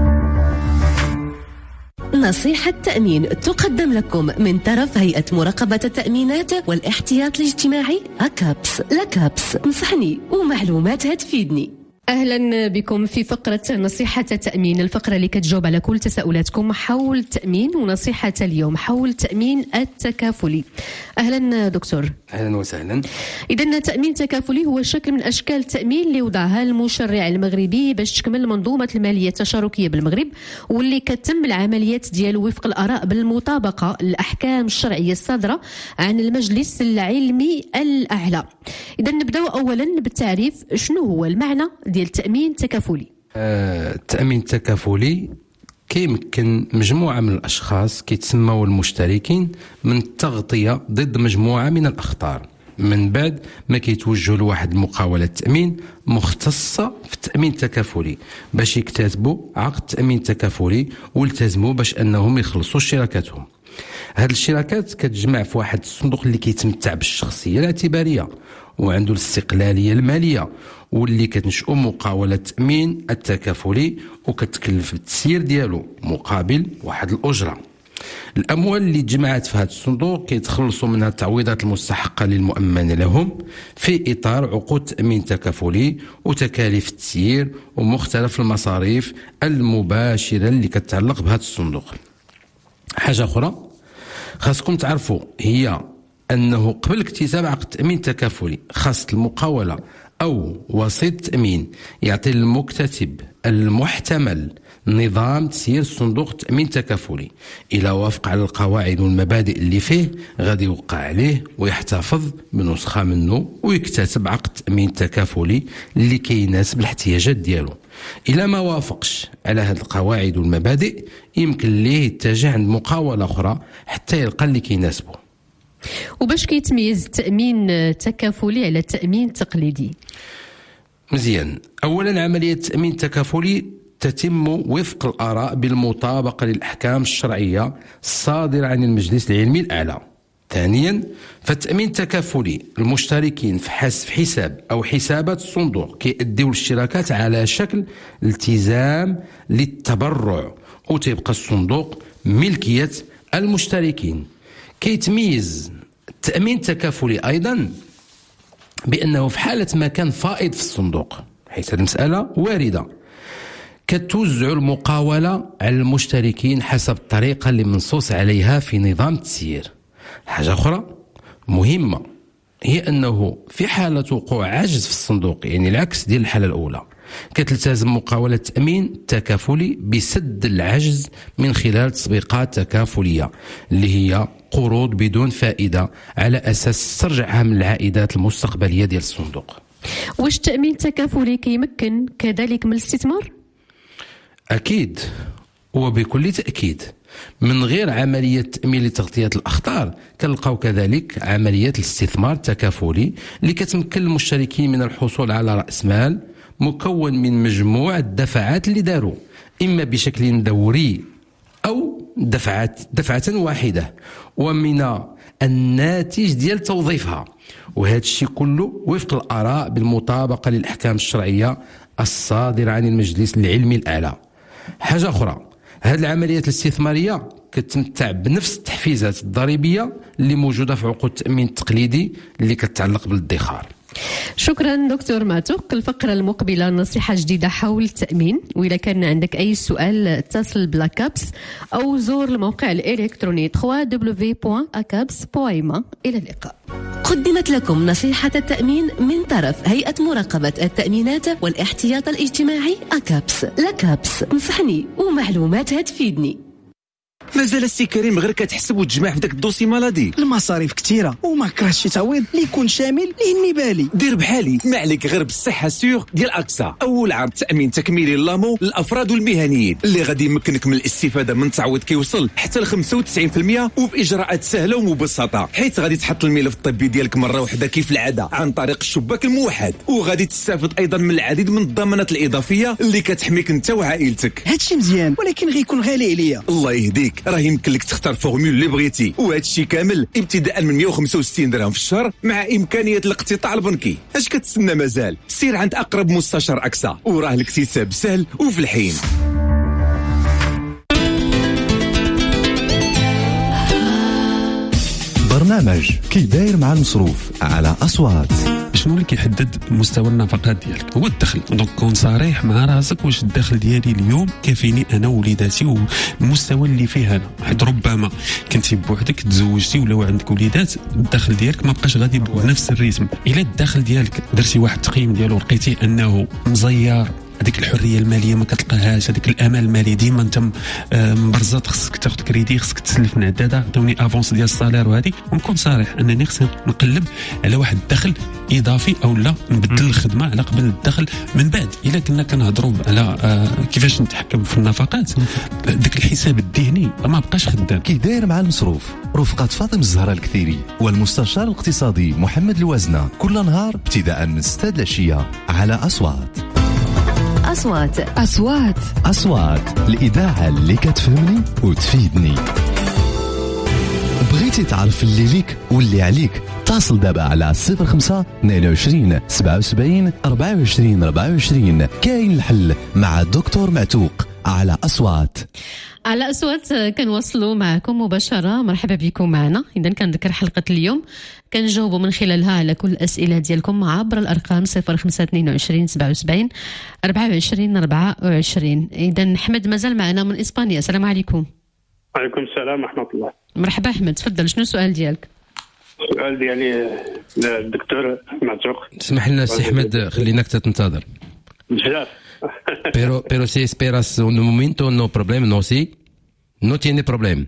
نصيحة تأمين تقدم لكم من طرف هيئة مراقبة التأمينات والاحتياط الاجتماعي أكابس. لكابس نصحني ومعلومات هتفيدني. أهلا بكم في فقرة نصيحة التأمين، الفقرة اللي كتجاوب على كل تساؤلاتكم حول التأمين. ونصيحة اليوم حول التأمين التكافلي. أهلا دكتور. أهلا وسهلا. إذن التأمين التكافلي هو شكل من أشكال التأمين اللي وضعها المشرع المغربي باش تكمل منظومة المالية التشاركية بالمغرب، واللي كتم العمليات ديالو وفق الآراء بالمطابقة للأحكام الشرعية الصادرة عن المجلس العلمي الأعلى. إذن نبدأ أولا بالتعريف، شنو هو المعنى ديال التأمين التكافلي؟ التأمين التكافلي كيمكن مجموعة من الأشخاص كيتسموا المشتركين من التغطية ضد مجموعة من الأخطار، من بعد ما كيتوجهوا لواحد المقاولة تأمين مختصة في التأمين التكافلي باش يكتاتبوا عقد تأمين تكافلي والتزموا باش أنهم يخلصوا شراكاتهم. هاد الشراكات كتجمع في واحد الصندوق اللي كيتمتع بالشخصية الاعتبارية وعنده الاستقلالية المالية، واللي كتنشئوا مقاولة التأمين التكافلي وكتكلف بالتسيير ديالو مقابل واحد الأجرة. الأموال اللي تجمعت في هذا الصندوق كيتخلصوا منها التعويضات المستحقة للمؤمن لهم في إطار عقود تأمين تكافلي وتكاليف التسيير ومختلف المصاريف المباشرة اللي كتتعلق بهذا الصندوق. حاجة أخرى خاصكم تعرفوا هي أنه قبل اكتساب عقد تأمين تكافلي خاص المقاولة أو وسيط تأمين يعطي للمكتتب المحتمل نظام تسيير صندوق التأمين التكافلي. إلى وافق على القواعد والمبادئ اللي فيه غادي يوقع عليه ويحتفظ بنسخة منه ويكتسب عقد تأمين تكافلي اللي كيناسب الاحتياجات ديالو. إلى ما وافقش على هذه القواعد والمبادئ يمكن ليه يتجه عند مقاولة أخرى حتى يلقى اللي كيناسبه. وباش كيتميز التأمين التكافلي على التأمين التقليدي؟ مزيان، أولا عملية التأمين التكافلي تتم وفق الآراء بالمطابقة للأحكام الشرعية الصادرة عن المجلس العلمي الأعلى. ثانيا، فالتأمين التكافلي المشتركين في حساب أو حسابات الصندوق كيأديو الاشتراكات على شكل التزام للتبرع وتبقى الصندوق ملكية المشتركين. كيتميز التأمين التكافلي أيضا بأنه في حالة ما كان فائض في الصندوق، حيث هذه المسألة واردة. كتوزع المقاولة على المشتركين حسب الطريقة اللي منصوص عليها في نظام التسيير. حاجة أخرى مهمة هي أنه في حالة وقوع عجز في الصندوق، يعني العكس ديال الحالة الأولى، كتلتزم مقاولة التأمين تكافلي بسد العجز من خلال تسويقات تكافلية اللي هي قروض بدون فائدة على أساس تسترجعها من العائدات المستقبلية ديال الصندوق. واش التأمين التكافلي كيمكن كذلك من الاستثمار؟ أكيد وبكل تأكيد. من غير عملية تأمين لتغطية الأخطار كنلقاو كذلك عملية الاستثمار التكافلي اللي كتمكن المشتركين من الحصول على رأس مال مكون من مجموعة دفعات اللي داروا إما بشكل دوري أو دفعة واحدة ومن الناتج ديال توظيفها، وهذا الشيء كله وفق الآراء بالمطابقة للأحكام الشرعية الصادرة عن المجلس العلمي الأعلى. حاجة أخرى، هذه العمليات الاستثمارية كتمتع بنفس التحفيزات الضريبية اللي موجودة في عقود التأمين التقليدي اللي كتعلق بالادخار. شكرا دكتور معتوق. الفقرة المقبلة نصيحة جديدة حول التأمين، وإذا كان عندك أي سؤال اتصل بلاكابس أو زور الموقع الإلكتروني www.akaps.ma. إلى اللقاء. قدمت لكم نصيحة التأمين من طرف هيئة مراقبة التأمينات والاحتياط الاجتماعي أكابس. لكابس نصحني ومعلومات هتفيدني. مازال السي كريم غير كتحسب وتجمع في داك الدوسي مالادي. المصاريف كثيره وما كرهتش شي تعويض اللي يكون شامل لاني بالي. دير بحالي، ما عليك غير بالصحه سيغ ديال اكسا، اول عرض تامين تكميلي للامو للافراد والمهنيين اللي غادي يمكنك من الاستفاده من تعويض كيوصل حتى ل 95% وباجراءات سهله ومبسطه، حيت غادي تحط الملف الطبي ديالك مره واحده كيف العاده عن طريق الشباك الموحد، وغادي تستافد ايضا من العديد من الضمانات الاضافيه اللي كتحميك انت وعائلتك. هادشي مزيان ولكن غيكون غالي عليا. الله يهديك، راه يمكن لك تختار فورمول اللي بغيتي، وهذا الشيء كامل ابتداء من 165 درهم في الشهر مع امكانيه الاقتطاع البنكي. اش كتسنى مازال؟ سير عند اقرب مستشار اكسا وراه الاكتساب سهل وفي الحين. برنامج كي داير مع المصروف على أصوات. شنو اللي كيحدد مستوى النفقات ديالك؟ هو الدخل. دونك كون صريح مع راسك، واش الدخل ديالي اليوم كافيني انا ووليداتي والمستوى اللي فيه انا؟ حيت ربما كنتي بوحدك تزوجتي ولا عندك وليدات، الدخل ديالك ما بقاش غادي بنفس الريتم. الا الدخل ديالك درتي واحد التقييم ديالو لقيتي انه مزيار، هذيك الحريه الماليه ما كتلقاهاش، هذيك الامان المالي ديما انت مبرزط، خصك تاخذ كريدي، خصك تسلف من عداده، عطوني افونس ديال الصالير وهذه، ونكون صريح انني خصني نقلب على واحد الدخل اضافي او لا نبدل الخدمه على قبل الدخل. من بعد الا كنا كنهضروا على كيفاش نتحكم في النفقات، داك الحساب الذهني ما بقاش خدام. كي داير مع المصروف رفقة فاطمة الزهراء الكثيري والمستشار الاقتصادي محمد الوازنة، كل نهار ابتداء من 6 العشية على أصوات. أصوات الإذاعة اللي كتفهمني وتفيدني. بغيتي تعرف اللي ليك واللي عليك؟ اتصل دابا على 05 22 77 24 24. كاين الحل مع الدكتور معتوق على أصوات. على أصوات كنوصلوا معكم مباشرة. مرحبا بكم معنا. إذا كنذكر حلقة اليوم كنجاوبوا من خلالها على كل الأسئلة ديالكم عبر الأرقام 0522 77 24 24. إذا أحمد مازال معنا من إسبانيا. السلام عليكم. وعليكم السلام ورحمة الله. مرحبا أحمد، تفضل. شنو السؤال ديالك؟ السؤال ديالي للدكتور معتوق. اسمح لنا سي أحمد، خليناك تنتظر. بزاف. Pero si esperas un momento, no problema, no sí, no tiene problema.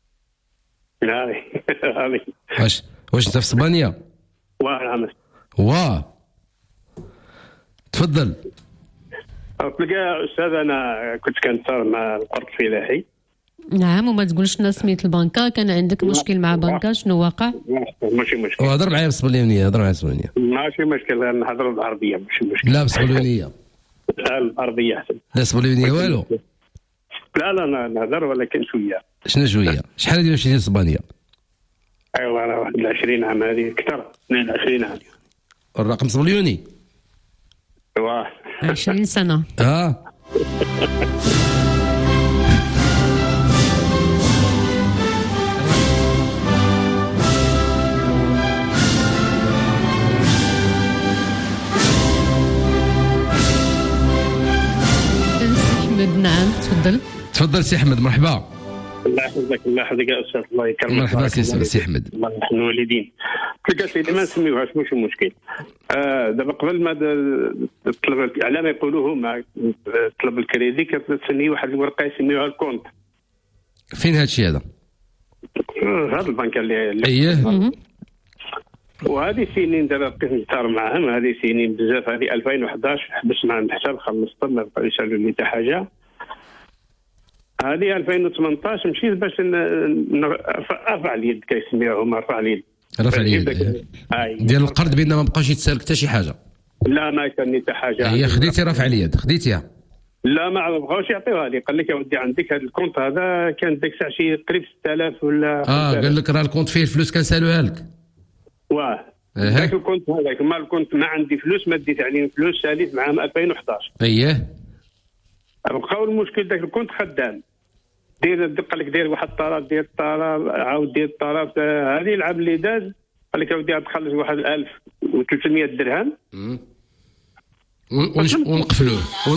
واش انت في اسبانيا؟ نعم. تفضل. تلقى استاذ، انا كنت كنتصل مع القرض الفلاحي. نعم، وما تقولش لنا سميت البنكه. كان عندك مشكل مع بنكه، شنو واقع؟ ماشي مشكل. هضر معايا بالاسبانيه. ماشي مشكل، نهضروا بالعربيه ماشي مشكل. لا بالاسبانيه. لا العربية أحسن. لا اسبانية والو. لا نهضر ولكن شوية. شنو شوية؟ شحال هادي واش ديال اسبانيا؟ ايوا راه واحد 20 عام هذه اكثر، 22 عام. الرقم صبليوني. ايوا 20 سنة. نعم تفضل سي احمد. مرحبا. الله يحفظك يا استاذ. الله يكرمك. مرحبا سي احمد. الله يحفظ الوالدين. تلقى سيدي ما نسميوهاش مش مشكل. دابا قبل ما الطلبه على ما يقولوا هما طلب الكريدي كتسمي واحد الورقه يسميوها الكونت. فين هذا الشيء هذا؟ هذا البنك اللي اييه. وهذه سنين دابا بقيت نختار معاهم. هذه سنين بزاف. هذه 2011 حبس مع الحساب خلصت ما بقاو يسالوا لي حتى حاجه. هذه 2018 مشيت باش ارفع اليد كيسميوهم رفع اليد ديال القرض بان ما بقاش يتسالك حتى شي حاجه. لا ما كان حتى حاجه. هي خديتي رفع اليد خديتيها؟ لا ما بغاوش يعطيوها لي. قال لك يا ودي عندك هذا الكونت هذا كان ديك الساعه شي قريب 6000 ولا قال لك راه الكونت فيه الفلوس كنسالوها لك. واه ذاك الكونت هذاك ما الكونت ما عندي فلوس ما ديت عليه فلوس ساليت معاهم 2011. اييه. بقاو المشكل ذاك الكونت خدام. قال لك دير واحد الطلب دير الطلب عاود دير الطلب. هذه العام اللي داز قال لك يا ودي تخلص واحد 1300 درهم ونقفلوه.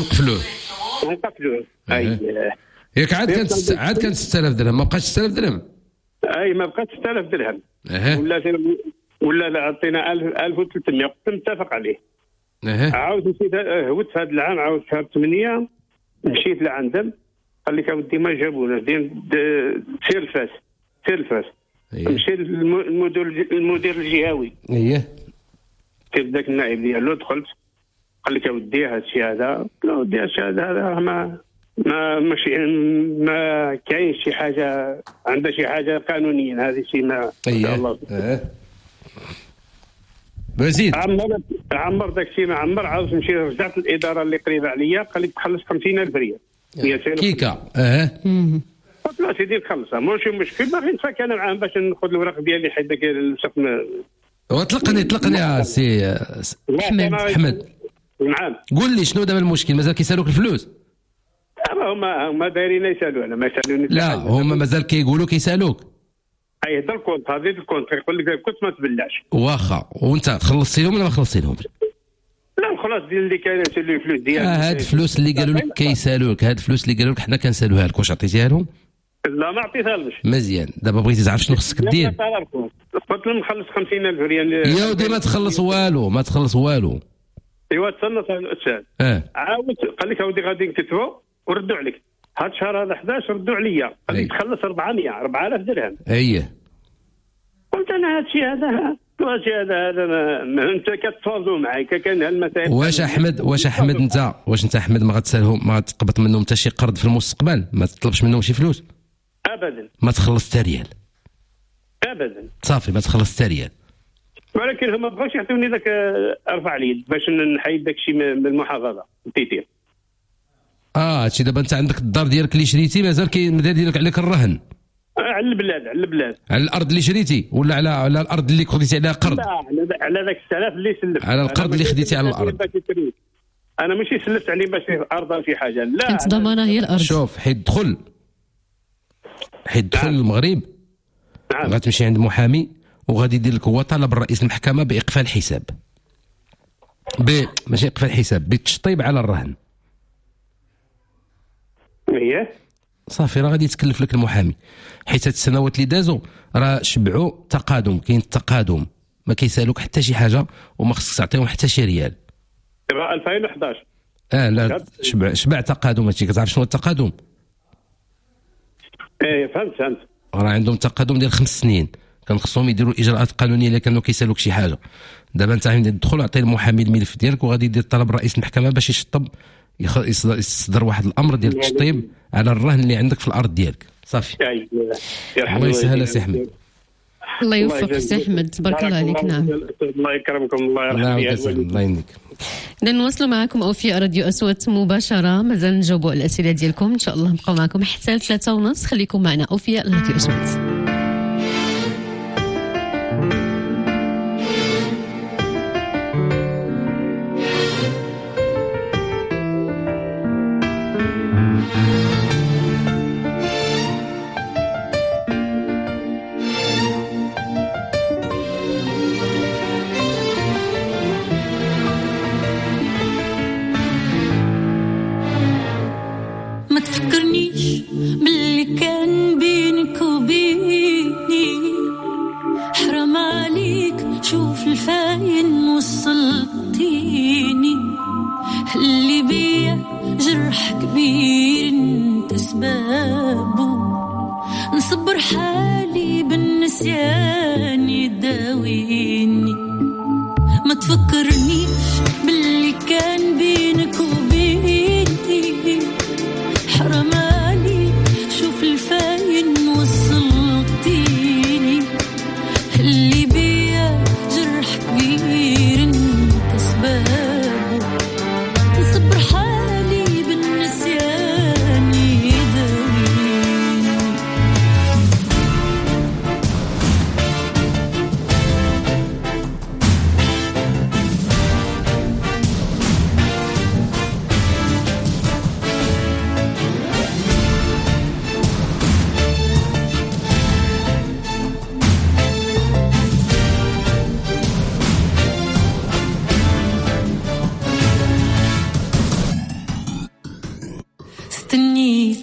ياك عاد كانت 6000 درهم ما بقاش 6000 درهم. اي ما بقات 6000 درهم. ولا عطينا 1300 متفق عليه. عاود نسيت هوت في هذا العام عاود شهر 8 مشيت لعندهم قال لك اودي ما جابونا سير الفاس. مشيت المدير الجهوي. اييه. كيف ذاك النائب ديالو دخلت قال لك اودي هذا الشيء هذا. لا اودي هذا الشيء هذا ما كاينش شي حاجه عندها شي حاجه قانونيا. هذا الشيء ما شاء الله. بزيد عمر داك الشيء ما عمر. عاود نمشي رجعت الاداره اللي قريبه عليا قال لك تخلص 50,000 ريال. كيكا. قلت له سيدي نخلصها ماشي مشكل. باغي نتفاك انا معاهم باش ناخذ الوراق ديالي حيت داك السقم. وطلقني يا سي احمد. نعم. قول لي شنو دابا المشكل؟ مازال كيسالوك الفلوس؟ هما دايرين يسالونا ما يسالوني. لا هما مازال كيقولوا كيسالوك. اي هذا الكونت هذا الكونت يقول لك كنت ما تبلاش. واخا وانت خلصتي لهم ولا ما خلصتي لهمش؟ لا خلاص ديال اللي كاين نسالو الفلوس ديالك. هاد الفلوس اللي قالوا لك كيسالوك. هاد الفلوس اللي قالوا لك حنا كنسالوها لك واش عطيتيها لهم؟ لا ما عطيتها لهمش. مزيان. دابا بغيتي تعرف شنو خصك دير؟ قلت لهم نخلص 50,000 ريال. يا ودي ما تخلص والو. ايوا تسنى الاستاذ. عاود قال لك اودي غادي نكتبوا وردوا عليك. هذا الشهر هذا 11 ردوا عليا قال لك تخلص 4000 درهم. اييه. قلت انا هذا الشيء هذا انت كتفاوضوا معايا كاين هالمسائل. واش احمد انت احمد ما غتسالهم ما تقبض منهم حتى شي قرض في المستقبل؟ ما تطلبش منهم شي فلوس؟ ابدا. ما تخلص حتى ريال؟ ابدا. صافي ما تخلص حتى ريال. ولكن هما ما بغاوش يعطيوني ذاك ارفع اليد باش نحيد داك الشيء من المحافظه التيتير. هادشي دابا انت عندك الدار ديالك اللي شريتي مازال داير عليك الرهن. على البلاد على الارض اللي شريتي ولا على الارض اللي خديتي عليها قرض؟ لا على ذاك 6000 اللي سلفت. على القرض اللي خديتي على الارض. انا ماشي سلفت عليه باش ارض او شي حاجه. لا كنت ضمانه هي الارض. شوف حيت دخل المغرب. نعم. غتمشي عند محامي وغادي يدير لك هو طلب رئيس المحكمه بايقاف الحساب. ماشي ايقاف الحساب بالتشطيب على الرهن. اييه. صافي راه غادي يتكلف لك المحامي حيت هاد السنوات اللي دازوا راه شبعوا تقادم. كاين التقادم ما كيسالوك حتى شي حاجه وما خصك تعطيهم حتى شي ريال. دابا 2011 لا شبع تقادم. هادشي كتعرف شنو التقادم؟ فهمت. راه عندهم تقادم ديال 5 سنين كان خصهم يديروا الاجراءات القانونيه اللي كانوا كيسالوك شي حاجه. دابا انت غادي تدخل عطي المحامي الملف ديالك وغادي يدير طلب رئيس المحكمه باش يشطب يصدر واحد الامر ديال التشطيب على الرهن اللي عندك في الارض ديالك. صافي. الله يسهل سي احمد. الله يوفقك سي احمد. تبارك الله عليك. نعم الله يكرمكم. الله يرحمك. الله يهنيك. نواصلوا معكم اوفياء راديو اصوات مباشره. مازال نجاوبوا على الاسئله ديالكم ان شاء الله. نبقاو معكم حتى 3:30. خليكم معنا اوفياء راديو اصوات.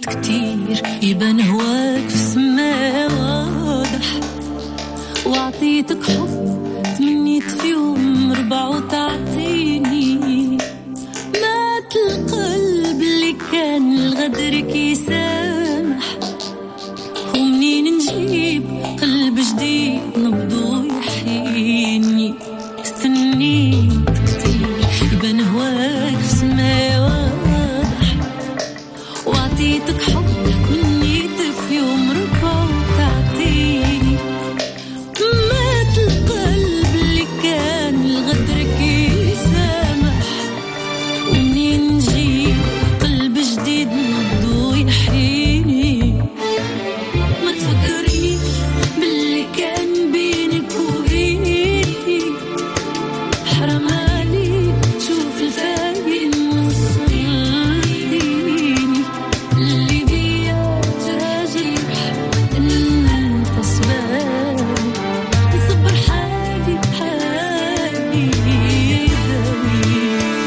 تمنيت كتير يبان هواك في السما واضح، وعطيتك حب تمنيت في يوم 4 وتعطيني. مات القلب اللي كان الغدر كيسامح، ومنين نجيب قلب جديد نبضو يحييني. استنيت كتير يبان هواك في السما واضح، وعطيتك حب تمنيت في يوم 4 وتعطيني. مات القلب اللي كان الغدر كيسامح، ومنين نجيب قلب جديد نبضو يحييني. ما تفكرنيش باللي كان بينك وبيني، حرام عليك شوف الفاين وصليني. اللي بيا جراجيح انت سباب، نصبر حالي حالي يداويني.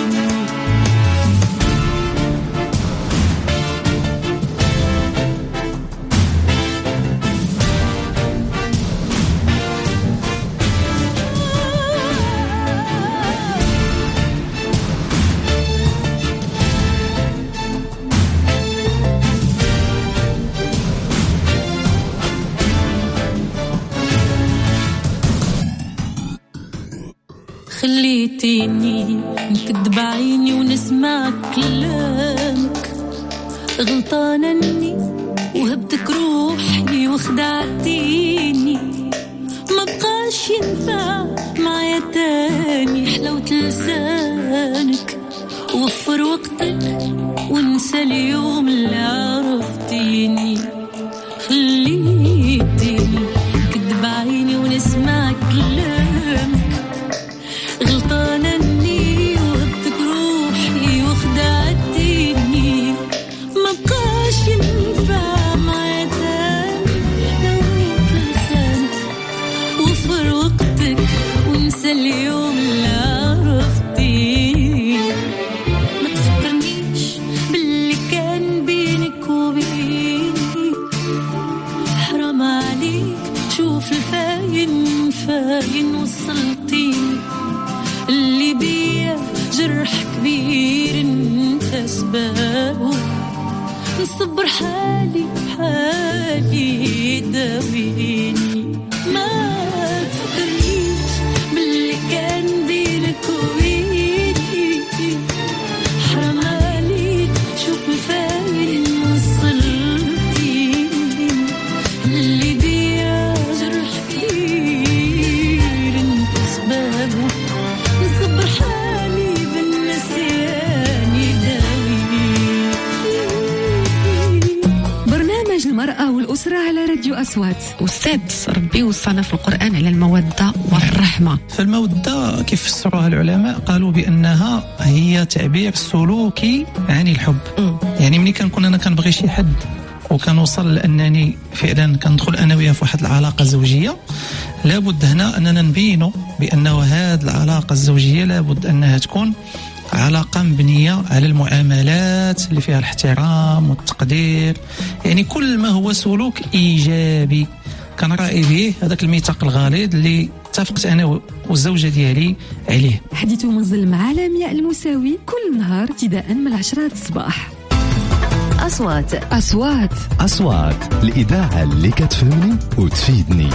خليتيني نكدب عيني ونسمع كلامك، غلطانة اني وهبتك روحي وخدعتيني. ما بقاش ينفع معايا تاني حلاوة لسانك، وفر وقتك وانسى اليوم اللي عرفتيني. خليتيني نكدب عيني ونسمع كلامك، غلطانة اني وهبتك روحي وخدعتيني. ما بقاش ينفع معايا تاني حلاوة لسانك، وفر وقتك وانسى اليوم اللي عرفتيني. ما تفكرنيش باللي كان بينك وبيني، حرام عليك شوف الفاين فاين وصلتيني. اللي بيا جرح كبير انت سبابه، نصبر حالي حالي داويني. ما تفكرنيش باللي كان بينك وبيني، حرام عليك شوف الفاين وصلتيني. اللي بيا جرح كبير انت سبابه، نصبر حالي بالنسيان يداويني. برنامج المرأة والأسرة على راديو أصوات. أستاذ ربي وصانا في القرآن على المودة والرحمة. فالمودة كيف فسروها العلماء؟ قالوا بأنها هي تعبير سلوكي عن الحب. يعني ملي كنكون أنا كنبغي شي حد وكنوصل لأنني فعلا كندخل أنا وياه في واحد العلاقة زوجية، لابد هنا أننا نبينوا بأنه هذه العلاقة الزوجية لابد أنها تكون علاقة مبنية على المعاملات اللي فيها الاحترام والتقدير، يعني كل ما هو سلوك إيجابي كنراعي به هذاك الميثاق الغليظ اللي اتفقت أنا والزوجة ديالي عليه. حديث منظم مع لمياء المساوي كل نهار ابتداء من 10 الصباح. أصوات الإذاعة اللي كتفهمني وتفيدني.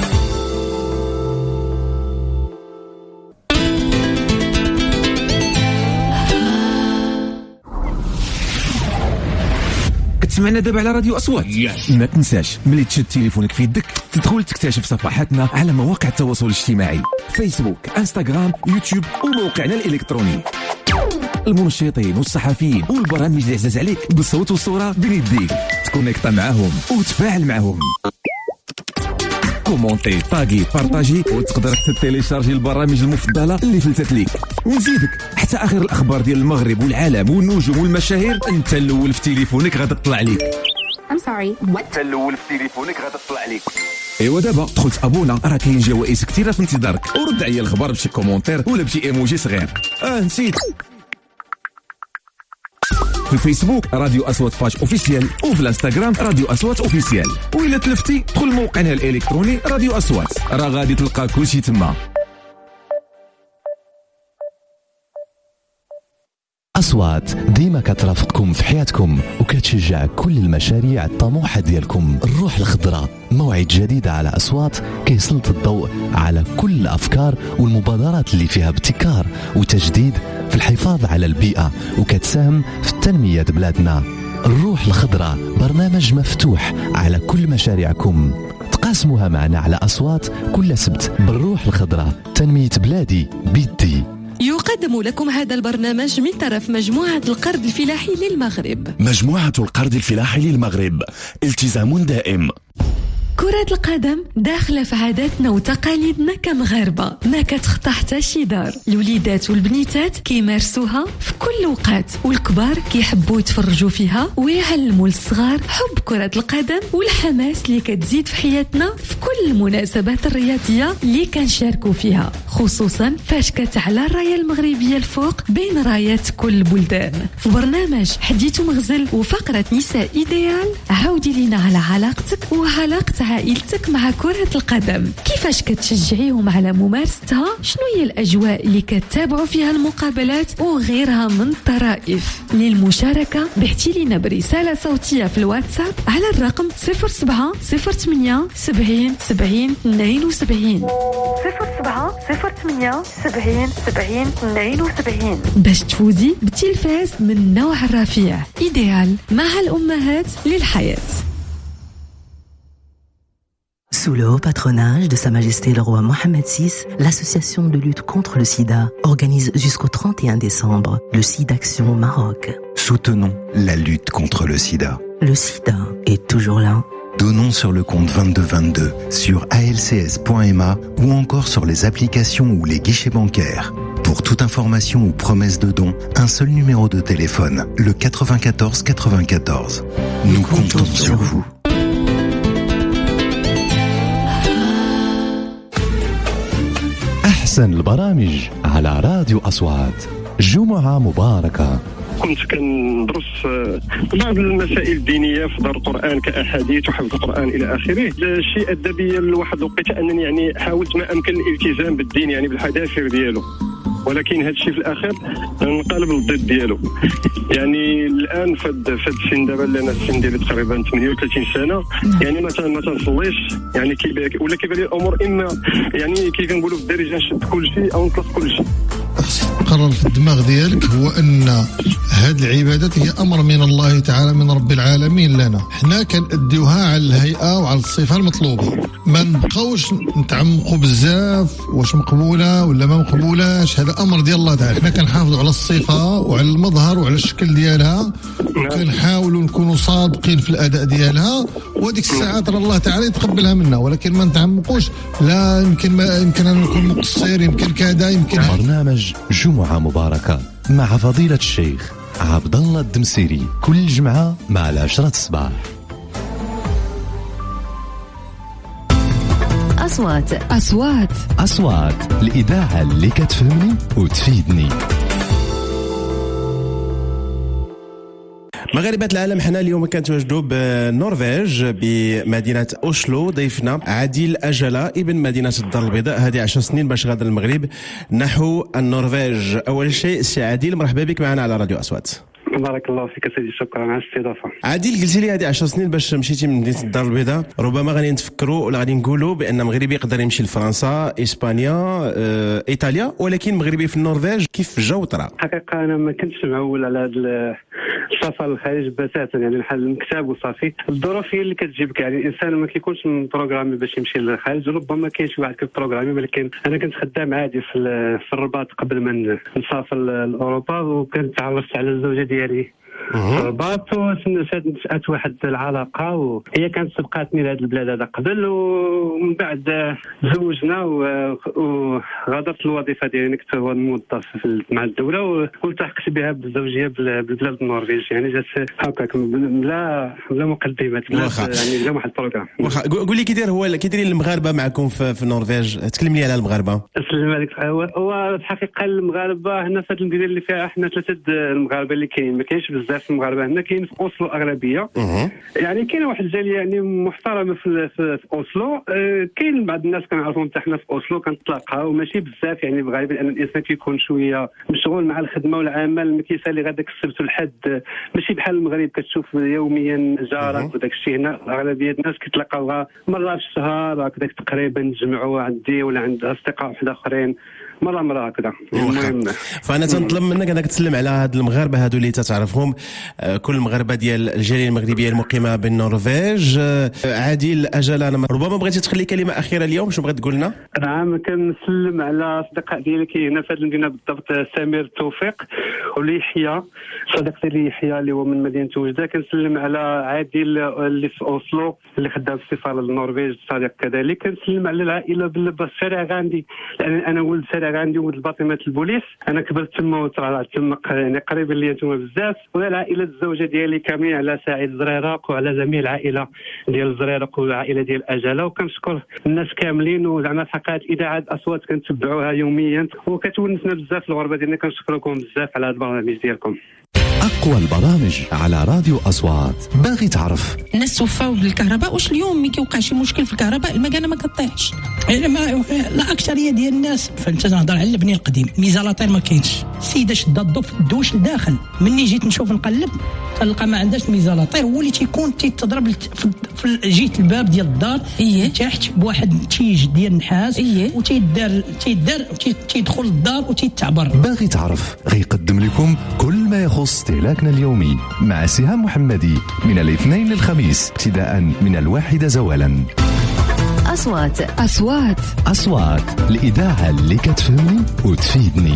كتسمعنا دابا على راديو أصوات. ما تنساش ملي تشد تليفونك في يدك تدخل تكتشف صفحاتنا على مواقع التواصل الاجتماعي، فيسبوك، انستغرام، يوتيوب وموقعنا الإلكتروني. المنشطين والصحفيين والبرامج اللي عزاز عليك بالصوت والصورة بين يديك، تكونيكتا معاهم وتفاعل معاهم. كومونتي، طاغي، بارطاجي، وتقدر تتيليشارجي البرامج المفضلة اللي فلتت ليك، ونزيدك حتى آخر الأخبار ديال المغرب والعالم والنجوم والمشاهير انت الاول في تليفونك غادا تطلع ليك. انت الاول في تليفونك غادا تطلع ليك. ايوا دابا دخلت ابونا، راه كاين جوائز كثيره في انتظارك، ورد عليا الخبر بشي كومونتير ولا بشي ايموجي صغير. نسيت. في الفيسبوك راديو أصوات باج اوفيسيال وفي الانستغرام راديو أصوات اوفيسيال. وإلا تلفتي دخل موقعنا الإلكتروني راديو أصوات، راه غادي تلقى كلشي تما. أصوات ديما كترافقكم في حياتكم وكتشجع كل المشاريع الطموحة ديالكم. الروح الخضراء موعد جديد على أصوات كيسلط الضوء على كل الأفكار والمبادرات اللي فيها ابتكار وتجديد في الحفاظ على البيئة وكتساهم في التنمية بلادنا. الروح الخضراء برنامج مفتوح على كل مشاريعكم، تقاسموها معنا على أصوات كل سبت. بالروح الخضراء تنمية بلادي بيدي. يقدم لكم هذا البرنامج من طرف مجموعة القرض الفلاحي للمغرب. مجموعة القرض الفلاحي للمغرب، التزام دائم. كرة القدم داخلة في عاداتنا وتقاليدنا كمغاربة، ما كتخطى حتى شي دار. الوليدات والبنيتات كيمارسوها في كل وقت، والكبار كيحبوا يتفرجوا فيها ويعلموا للصغار حب كرة القدم والحماس اللي كتزيد في حياتنا في كل المناسبات الرياضية اللي كنشاركوا فيها، خصوصا فاش كتعلى الراية المغربية الفوق بين رايات كل البلدان. في برنامج حديث مغزل وفقرة نساء إيديال عاودي لنا على علاقتك وعلاقة عائلتك مع كرة القدم، كيفاش كتشجعيهم على ممارستها، شنو هي الأجواء اللي كتتابعوا فيها المقابلات وغيرها من الطرائف. للمشاركة بحتي لنا برسالة صوتية في الواتساب على الرقم 07 08 70 70 72 07 08 70 70 72 باش تفوزي بتلفاز من نوع الرفيع إيديال مع الأمهات للحياة. Sous le haut patronage de Sa Majesté le Roi Mohammed VI, l'association de lutte contre le sida organise jusqu'au 31 décembre le SIDAction Maroc. Soutenons la lutte contre le sida. Le sida est toujours là. Donnons sur le compte 2222, sur alcs.ma ou encore sur les applications ou les guichets bancaires. Pour toute information ou promesse de don, un seul numéro de téléphone, le 94 94. Nous comptons sur vous. أحسن البرامج على راديو أصوات. جمعة مباركة. كنت كندرس بعض المسائل الدينيه في دار القران كاحاديث وحفظ القران الى اخره. الشيء ادبي لواحد الوقيته انني يعني حاولت ما امكن الالتزام بالدين يعني بالحذافير ديالو، ولكن هذا الشيء في الاخر انقلب للضد ديالو. يعني الان فهاد السن دابا اللي انا السن ديالي تقريبا 38 سنه، يعني ما تنصليش، يعني كيبان لي الامور اما يعني كيف كنقولوا في الدارجه نشد كل شيء او نطلق كل شيء. قرر في الدماغ ديالك هو ان هذه العبادات هي امر من الله تعالى من رب العالمين لنا، حنا كنأديوها على الهيئه وعلى الصفه المطلوبه، ما نبقاوش نتعمقوا بزاف واش مقبوله ولا ما مقبولاش، هذا امر ديال الله تعالى. حنا كنحافظوا على الصفه وعلى المظهر وعلى الشكل ديالها، وكنحاولوا نكونوا صادقين في الاداء ديالها، وديك الساعات الله تعالى يتقبلها منا، ولكن ما نتعمقوش. لا يمكن أن نكون مقصر، يمكن كذا، يمكن برنامج جمعة مباركة مع فضيلة الشيخ عبد الله الدمسيري كل جمعة مع 10 الصباح. أصوات الإذاعة اللي كتفهمني وتفيدني. مغاربة العالم، حنا اليوم كنتواجدوا بالنرويج بمدينة أوشلو. ضيفنا عادل أجلة ابن مدينة الدار البيضاء، هذه 10 سنين باش غادر المغرب نحو النرويج. أول شيء سي عادل، مرحبا بك معنا على راديو أصوات. بارك الله فيك سيدي، شكرا على الاستضافه. عادل، قلتي لي هذه 10 سنين باش مشيتي من مدينه الدار البيضاء، ربما غادي نتفكروا ولا غادي نقولوا بان مغربي يقدر يمشي لفرنسا، اسبانيا، ايطاليا، ولكن مغربي في النرويج كيف جا وطرا؟ حقيقه انا ما كنتش معول على هذا السفر للخارج بتاتا، يعني بحال المكتب وصافي. الظروف هي اللي كتجيبك، يعني الانسان ما كيكونش بروغرامي باش يمشي للخارج، ربما كاين شي واحد كيبروغرامي، ولكن انا كنت خدام عادي في الرباط قبل ما نسافر لاوروبا، وكنت تعرفت على الزوجه ديالي الرباط، ونشأت واحد العلاقه، وهي كانت سبقاتني لهذا البلاد هذا قبل، ومن بعد زوجنا وغادرت الوظيفه ديالي، كنت هو موظف مع الدوله، والتحقت بها بالزوجيه بالبلاد النرويج. يعني جات هكاك بلا مقدمات، يعني بلا واحد البروغرام. قول لي كيداير المغاربه معكم في النرويج؟ تكلمني على المغاربه. اسلم عليك. هو الحقيقه المغاربه هنا في هذه المدينه اللي فيها احنا 3 المغاربه اللي كاين، ما كاينش بزاف بزاف المغاربه هنا. كاين في اوسلو اغلبيه، يعني كاينه واحد الجاليه يعني محترمه في اوسلو. كاين بعض الناس كنعرفهم حتى حنا في اوسلو كنتلاقاو، ماشي بزاف يعني غالبا ان الانسان كيكون شويه مشغول مع الخدمه والعمل، ما كيسالي غير داك السبت والحد، ماشي بحال المغرب كتشوف يوميا جارك وداك الشيء. هنا اغلبيه الناس كيتلاقاوها مره في الشهر هكذاك تقريبا، نتجمعوا عندي ولا عند اصدقاء واحد اخرين مره هكذا. المهم فانا تنطلب منك انك تسلم على هاد المغاربه هادو اللي تعرفهم، كل المغاربه ديال الجاليه المغربيه المقيمه بالنرويج. عادل اجل، انا ربما بغيتي تخلي كلمه اخيره اليوم، شنو بغيت تقول لنا؟ نعم، كنسلم على اصدقاء ديالي كي هنا في هذه المدينه بالضبط، سمير توفيق وليحيى، صديقتي ليحيى اللي هو من مدينه وجده. كنسلم على عادل اللي في اوسلو اللي خدام في السفاره النرويج، صديق كذلك. كنسلم على العائله بالشارع غاندي، لان انا ولد شارع غاندي ولد باطمه البوليس، انا كبرت تما وطلعت تما يعني قريب ليا نتوما بزاف. وعلى العائله الزوجه ديالي كاملين، على سعيد زريرق وعلى جميع العائله ديال زريرق والعائله ديال اجله. وكنشكر الناس كاملين، وزعما فقط اذاعه اصوات كنتبعوها يوميا وكتونسنا بزاف الغربه ديالنا. كنشكركم بزاف على هذا البرنامج ديالكم. أقوى البرامج على راديو أصوات. باغي تعرف الناس توفاو بالكهرباء، واش اليوم ملي كيوقع شي مشكل في الكهرباء المكانه ما كطيحش؟ لا اكثريه ديال الناس، فانت تهضر على البني القديم، ميزالاتير ما كاينش. السيده شد الضو في الدوش لداخل، مني جيت نشوف نقلب تلقى ما عندهاش ميزالاتير، هو اللي تيكون تيتضرب في جهه الباب ديال الدار تحت بواحد تيج ديال النحاس، وتيدار تيدخل للدار وتيتعبر. باغي تعرف غيقدم لكم كل ما يخص استهلاكنا اليومي مع سهام محمدي من الاثنين للخميس ابتداء من 1 زوالا. أصوات الإذاعة اللي كتفهمني وتفيدني.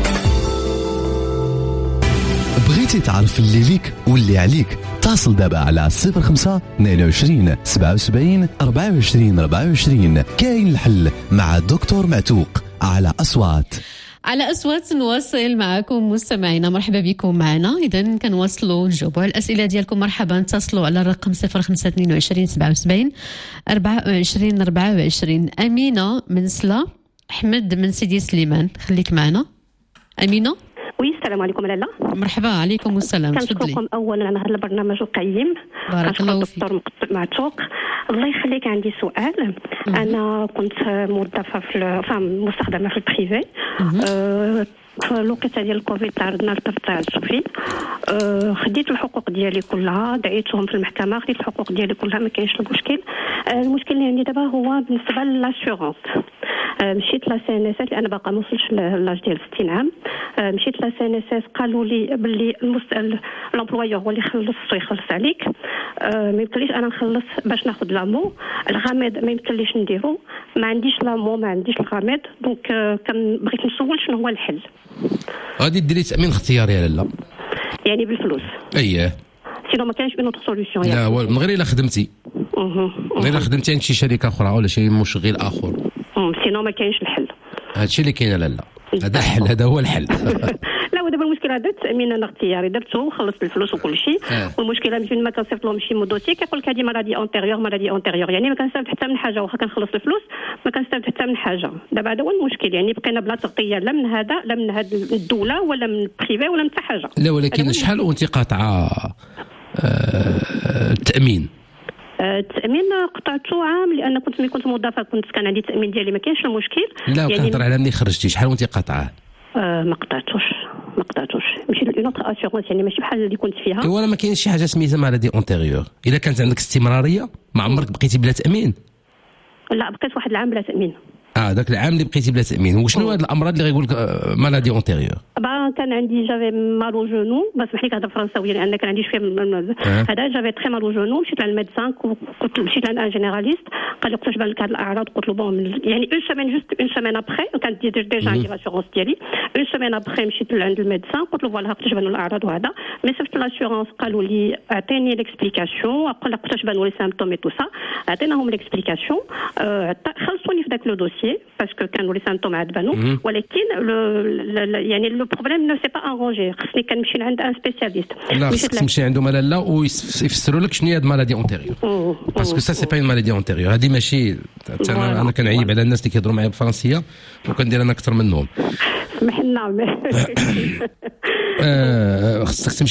بغيتي تعرف اللي ليك واللي عليك؟ اتصل دابا على 05 22 77 24 24. كاين الحل مع الدكتور معتوق على أصوات. على أصوات نواصل معكم مستمعينا، مرحبا بكم معنا. إذن كنواصلوا نجاوبوا على الأسئلة ديالكم. مرحبا، اتصلوا على الرقم 05 22 77 24 24. أمينة من سلا، أحمد من سيدي سليمان، خليك معنا أمينة. السلام عليكم لاله. مرحبا، عليكم السلام. كنشكركم اولا على هذا البرنامج القيم. بارك الله فيك. دكتور معتوق، الله يخليك. عندي سؤال. انا كنت موظفه مستخدمه في البريفي. في الوقت ديال الكوفيد تعرضنا للتقطيع الصفي. خديت الحقوق ديالي كلها، دعيتهم في المحكمه، خديت الحقوق ديالي كلها، ما كاينش المشكل. المشكل اللي عندي دابا هو بالنسبه للاسيورونس. مشيت لا سي ان اس، انا باقا ما وصلتش لاج ديال 60 عام. مشيت لا سي ان اس، قالوا لي باللي الامبلويور هو اللي يخلص عليك. ما يمكنليش انا نخلص باش ناخذ لامو. الغامض ما يمكنليش نديرو، ما عنديش لامو، ما عنديش الغامض. دونك بغيت نسول شنو هو الحل. غادي ديري تامين اختياري يا لاله، يعني بالفلوس. اييه، سينو ما كاينش اون اوتر سوليوشن. لا، من غير الا خدمتي، غير الا خدمتي عند شي شركه اخرى ولا شي مشغل اخر، سينو ما كاينش الحل. هادشي اللي كاين لاله، هذا الحل، هذا هو الحل. لا، ودابا المشكل هذا التامين انا اختياري درته وخلصت الفلوس وكل شيء. والمشكله ملي ما كنصيفط لهم شي دوسي كيقول لك هذه مالادي اونتيريور، يعني ما كنستافد حتى من حاجه، واخا كنخلص الفلوس ما كنستافد حتى من حاجه. دابا هذا هو المشكل، يعني بقينا بلا تغطيه لا من هذا، لا من هذه الدوله، ولا من البريفي، ولا من حتى حاجه. لا، ولكن شحال وانت قاطعه التامين؟ التامين قطعته عام، لان كنت موظفه، كان عندي التامين ديالي، ما كاينش المشكل. لا، يعني كنهضر على ملي خرجتي، شحال وانت قاطعه؟ ما قطعتوش. ماشي اون اوتر اسيورونس، يعني ماشي بحال اللي كنت فيها. ولا ما كاينش شي حاجه سميتها مالادي اونتيريور؟ اذا كانت عندك استمراريه، ما عمرك بقيتي بلا تامين؟ لا، بقيت واحد العام بلا تامين. ذاك العام اللي بقيتي بلا تامين. وشنو هاد الامراض اللي غيقول لك مالادي اونتيريور؟ كان عندي جافي مالو جونو، بس سمح لي كنهضر فرنساويه لان كان عندي شويه هذا، جافي تري مالو جونو. مشيت لعند الميدسان، مشيت لعند ان جينيراليست، قال لي قلت بان لك هاد الاعراض، قلت له بون، يعني اون سيمين، جوست اون سيمين ابخي كانت ديجا عندي لاسيورونس ديالي. اون سيمين ابخي مشيت لعند الميدسان، قلت له فوالا قلت بانوا الاعراض وهذا، مي صيفط لاسيورونس، قالوا لي اعطيني ليكسبليكاسيون، قال لك قلت بانوا لي سيمبتوم اي تو سا، عطيناهم ليكسبليكاسيون، خلصوني في ذاك لو دوسيي باسكو كانوا لي سيمبتوم عاد بانوا. ولكن يعني لو بروبليم نو سي با انغونجي، خصني كنمشي لعند ان سبيسياليست. لا، خصك تمشي عندهم لاله ويفسروا لك شنو هي هاد مالادي اونتيريور، باسكو سا سي با اون مالادي اونتيريور. هذه ماشي، انا كنعيب على الناس اللي كيهضروا معايا بالفرنسيه وكندير انا اكثر منهم. سمح لنا. خصك تمشي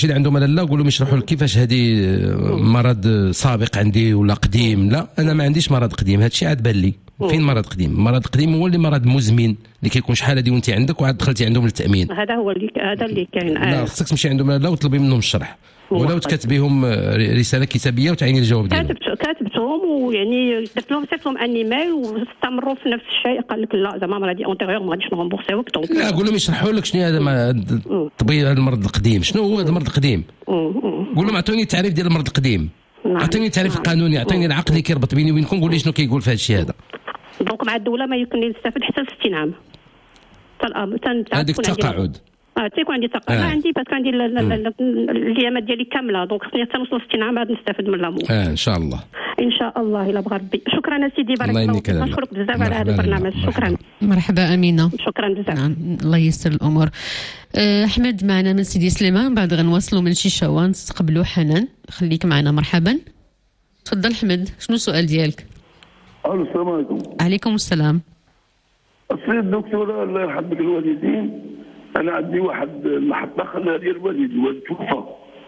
كلشي اللي عنده ملل قول لهم يشرحوا لك كيفاش هذه مرض سابق عندي ولا قديم. لا انا ما عنديش مرض قديم، هذا الشيء عاد بان لي. فين مرض قديم؟ مرض قديم هو اللي مرض مزمن اللي كيكون شحال هذه وانت عندك وعاد دخلتي عندهم للتامين. هذا هو اللي كاين. لا خصك تمشي عندهم لا وتطلبي منهم الشرح ولا تكتبيهم رساله كتابيه وتعيني الجواب ديالهم. كاتبتهم ويعني درت لهم صيفطهم انيميل واستمروا في نفس الشيء. قال لك لا زعما مرضي اونتيريور ما غاديش نغمبورسيوك. لا قول لهم يشرحوا لك شنو هذا طبيب هذا المرض القديم، شنو هو هذا المرض القديم. قول لهم اعطوني التعريف ديال المرض القديم، اعطوني التعريف القانوني، اعطوني العقد اللي كيربط بيني وبينكم، قول لي شنو كيقول في هذا الشيء هذا. دونك مع الدوله ما يمكن نستافد حتى 60 عام. هذيك التقاعد تيكون عندي تقاعد عندي باسكو عندي الايامات ديالي كامله. دونك خصني حتى نوصل 60 عام عاد نستافد من لامور. ان شاء الله ان شاء الله الا بغى ربي. شكرا سيدي بارك الله فيك. نشكرك بزاف على هذا البرنامج. شكرا. مرحبا امينه. شكرا بزاف. الله ييسر الامور. احمد معنا من سيدي سليمان، بعد غنواصلوا من شيشاوان نستقبلوا حنان. خليك معنا. مرحبا تفضل احمد، شنو السؤال ديالك؟ السلام عليكم. عليكم السلام. السيد الدكتور الله يرحم بك الوالدين، انا عندي واحد المحطه خلاها ديال والدي توفى.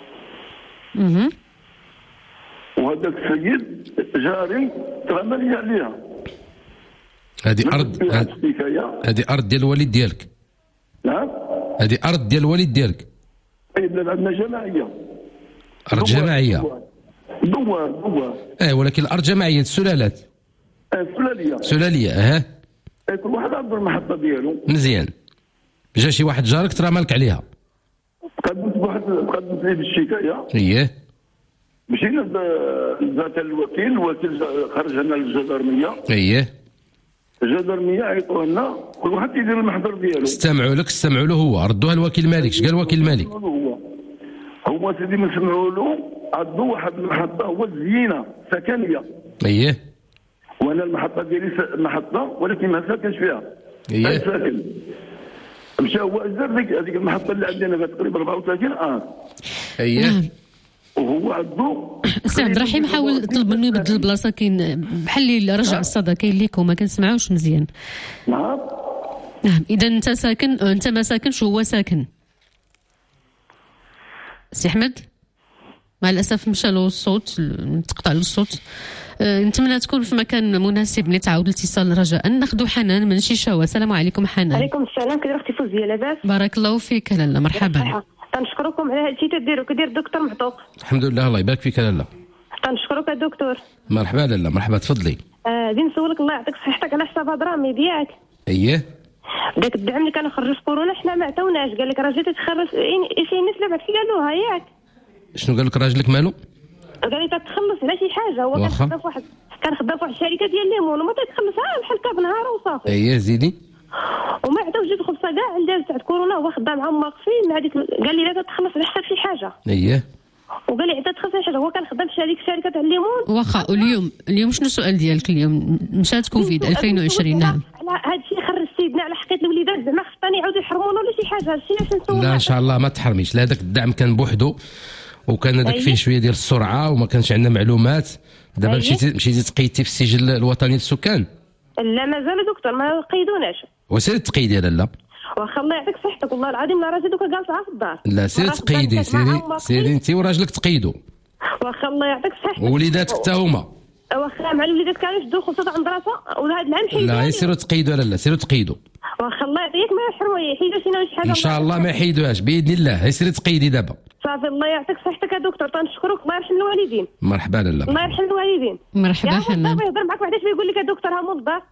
وهذاك السيد جاري ترمى لي عليها. هذه ارض ديال الوالد ديالك؟ نعم هذه ارض ديال الوالد ديالك؟ اي بلاد عندنا جماعيه. ارض جماعيه؟ دوار ولكن الارض جماعيه السلالات. سلاليه كل واحد عنده المحطه ديالو. مزيان. جا شي واحد جارك ترمى لك عليها. قدمت لي بالشكايه. اييه. مشينا ذات الوكيل خرج لنا الجدرميه. اييه. الجدرميه عيطوا لنا كل واحد يدير المحضر ديالو. استمعوا له هو، ردوها الوكيل مالك. اش قال الوكيل مالك؟ هو سيدي ما سمعوا له، عندو واحد المحطه هو الزينه سكنيه. اييه. وانا المحطه ديالي محطه ولكن ما ساكنش فيها. اييه. ساكن. مشى هو اجر هذيك المحطه اللي عندنا تقريبا 34 اييه. وهو عندو سي عبد الرحيم حاول تطلب منه يبدل البلاصه. كاين بحال اللي رجع الصدى كاين ليك وما كنسمعوش مزيان. نعم اذا انت ساكن، انت ما ساكنش وهو ساكن. سي احمد مع الاسف مشى له الصوت، تقطع له الصوت. نتمنى تكون في مكان مناسب لتعاود الاتصال. رجاء ناخذ حنان من شيشاوه. السلام عليكم حنان. عليكم السلام. كيدير اختي فوزيه؟ لاباس؟ بارك الله فيك لاله. مرحبا. تنشكركم على هذا الشيء تديروا كدير الدكتور معطوق. الحمد لله الله يبارك فيك لاله. تنشكرك الدكتور. مرحبا لاله. مرحبا تفضلي. غادي نسولك الله يعطيك صحتك على حساب درامي ديالك. اييه. داك الدعم اللي كان خرج كورونا حنا ما عطاوناش. قال لك راه جيتي تخرج شي ناس اللي بعث قالوها ياك. شنو قال لك راجلك مالو؟ قال لي تتخلص على شي حاجه. هو كان خدام في واحد الشركه ديال ليمون وما تتخلصها بحال كاب نهار وصافي. اييه زيدي. وما عطاوش جوج خبصه كاع اللي تاع كورونا. هو خدام معاهم واقفين مع ديك. قال لي لا تتخلص على حتى شي حاجه. اييه. وقال لي عطات تخلص حاجه. هو كان خدام في شركه تاع الليمون. واخا اليوم شنو السؤال ديالك؟ اليوم مشات كوفيد 2020. نعم هذا الشيء خرج سيدنا على حكايه الوليدات زعما خصني يعاودوا يحرمونا ولا شي حاجه. هادشي علاش نسول. لا ان شاء الله ما تحرميش. لا هذاك الدعم كان بوحدو وكان هذاك فيه شويه ديال السرعه وما كانش عندنا معلومات. دابا مشيتي تقيدتي في السجل الوطني للسكان؟ لا مازال دكتور ما قيدوناش. وسيري تقيدي لاله. واخا الله يعطيك صحتك والله العظيم لا راجل دوكا جالسه في الدار. لا سيري تقيدي. سيري انت وراجلك تقيدوا. واخا الله يعطيك صحتك. ووليداتك حتى هما. واخا مع الوليدات كانوا يشدوا خصوصا عند راسها وهذا العام حيدوا. لا سيروا تقيدوا لاله. سيروا تقيدوا. واخا الله يعطيك ما يحرموا يحيدوا شي حاجه. ان شاء الله ما يحيدوهاش باذن الله. سيري تقيدي دابا. صافي الله يعطيك صحتك يا دكتور. تنشكرك. الله يرحم الوالدين. مرحبا لاله. الله يرحم الوالدين. مرحبا حنان. يهضر معك وحداش يقول لك يا دكتور ها مول الدار.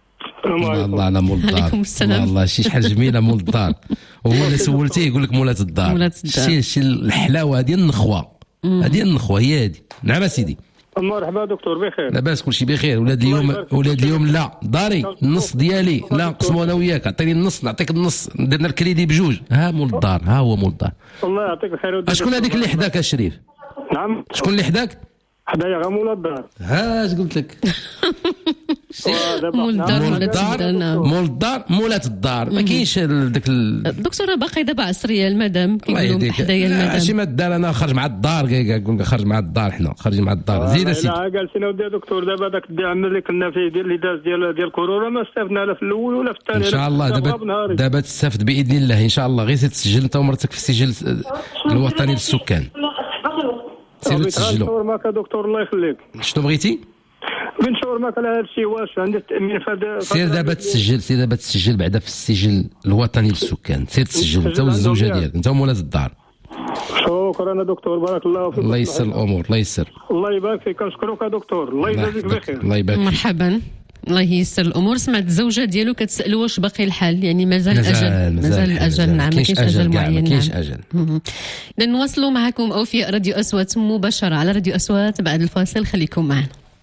الله على مول الدار. عليكم السلام. والله شي شحال جميله مول الدار. هو اللي سولتيه يقول لك مولات الدار. شي الحلاوه ديال النخوه. هذه النخوه هي هذه. نعم سيدي. مرحبا دكتور بخير. لاباس كلشي بخير. ولاد اليوم لا داري النص ديالي لا نقسموا انا وياك. عطيني النص نعطيك النص. درنا الكريدي بجوج. ها مول الدار. ها هو مول الدار. الله يعطيك الخير. شكون هذيك اللي حداك يا شريف؟ نعم. شكون اللي حداك؟ حدايا غير مول الدار. ها اش قلت لك؟ مولات الدار ما كاينش داك دكتور باقي دابا عصريه المدام كيقولوا حدايا المدام ماشي ما الدار انا خرج مع الدار قول خرج مع الدار حنا خارجين مع الدار زيد سيدي لا جالسين ودي دكتور دابا داك الدعم اللي كنا فيه اللي داز ديال كورونا ما استفدنا لا في الاول ولا في الثاني ان شاء الله دابا تستافد باذن الله ان شاء الله غير تسجل انت ومرتك في السجل الوطني للسكان سير تسجلوا معك دكتور الله يخليك شنو بغيتي بنشور معك على هذا الشيء واش عندي التامين سير دابا تسجل بعدا في السجل الوطني للسكان سير تسجل انت والزوجه ديالك انت ومولات الدار شكرا دكتور بارك الله فيك الله يسر الامور الله يبارك فيك كنشكرك دكتور الله يجازيك بخير الله يبارك مرحبا الله ييسر الامور. سمعت الزوجه ديالو كتسال واش باقي الحال يعني مازال الاجل نعم ما كاينش اجل معين ما كاينش اجل. اذا نواصلوا معكم اوفياء راديو اصوات مباشره على راديو اصوات بعد الفاصل خليكم معنا.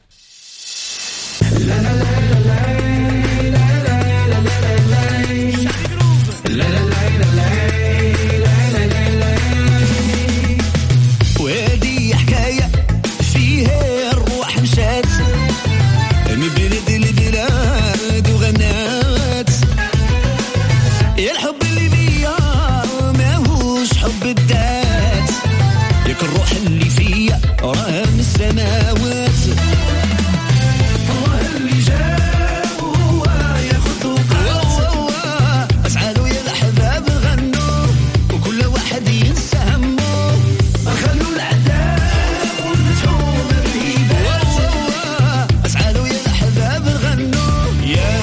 وهذه حكايه فيها الروح مشات من بلد البلاد وغنات يا الحب اللي بيا ماهوش حب الذات ياك الروح اللي فيا راه من السماوات الله اللي جاب وهو ياخذ وقات اسعدوا يا الاحباب غنوا وكل واحد ينسى همه خلوا العذاب وفتحوا بالهبات اسعدوا يا الاحباب غنوا يا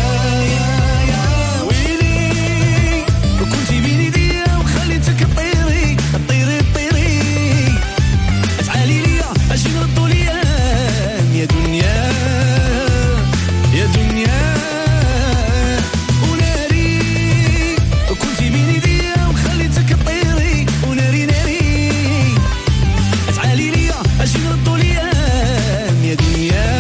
ويلي كنتي بين ايديا وخليتك طيري اسعالي ليا اجي نردوا الايام يا دنيا وناري كنتي بين ايديا وخليتك طيري وناري اسعالي ليا اجي نردوا الايام يا دنيا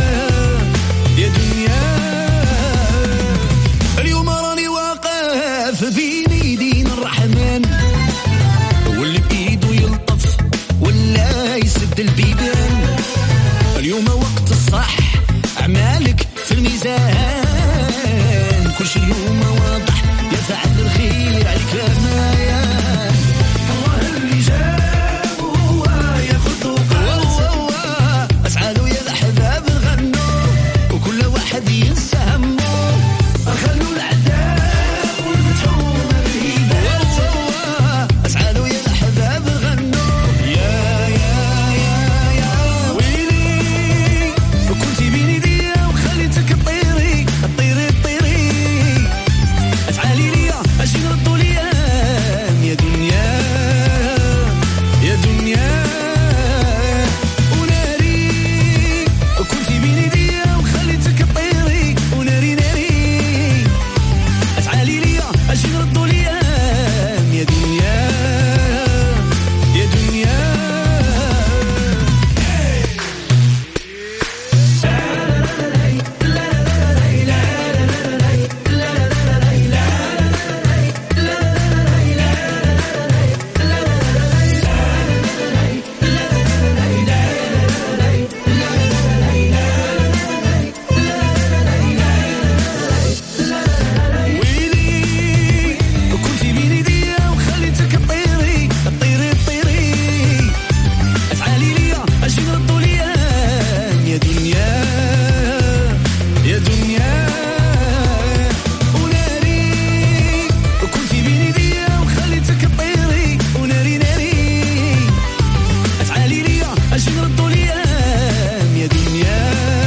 اليوم راني واقف بين ايدين الرحمن واللي بايده يلطف ولا يسد البيبان اليوم وقت الصح اعمالك في الميزان كل شيء اليوم واضح يا فعل الخير عليك مايان الله اللي جاب وهو ياخذ وقات اسعدوا يا الاحباب غنوا وكل واحد ينسى همه خلوا العذاب وفتحوا بالهبات اسعدوا يا الاحباب غنوا يا ويلي كنتي بين ايديا وخليتك طيري اسعالي ليا اجي نردوا الايام يا دنيا وناري كنتي بين ايديا وخليتك طيري وناري اسعالي ليا اجي نردوا الايام يا دنيا ويلي كنتي بين ايديا وخليتك طيري اسعالي ليا اجي نردوا الايام يا دنيا وناري كنتي بين ايديا وخليتك طيري وناري اسعالي ليا اجي نردوا الايام يا دنيا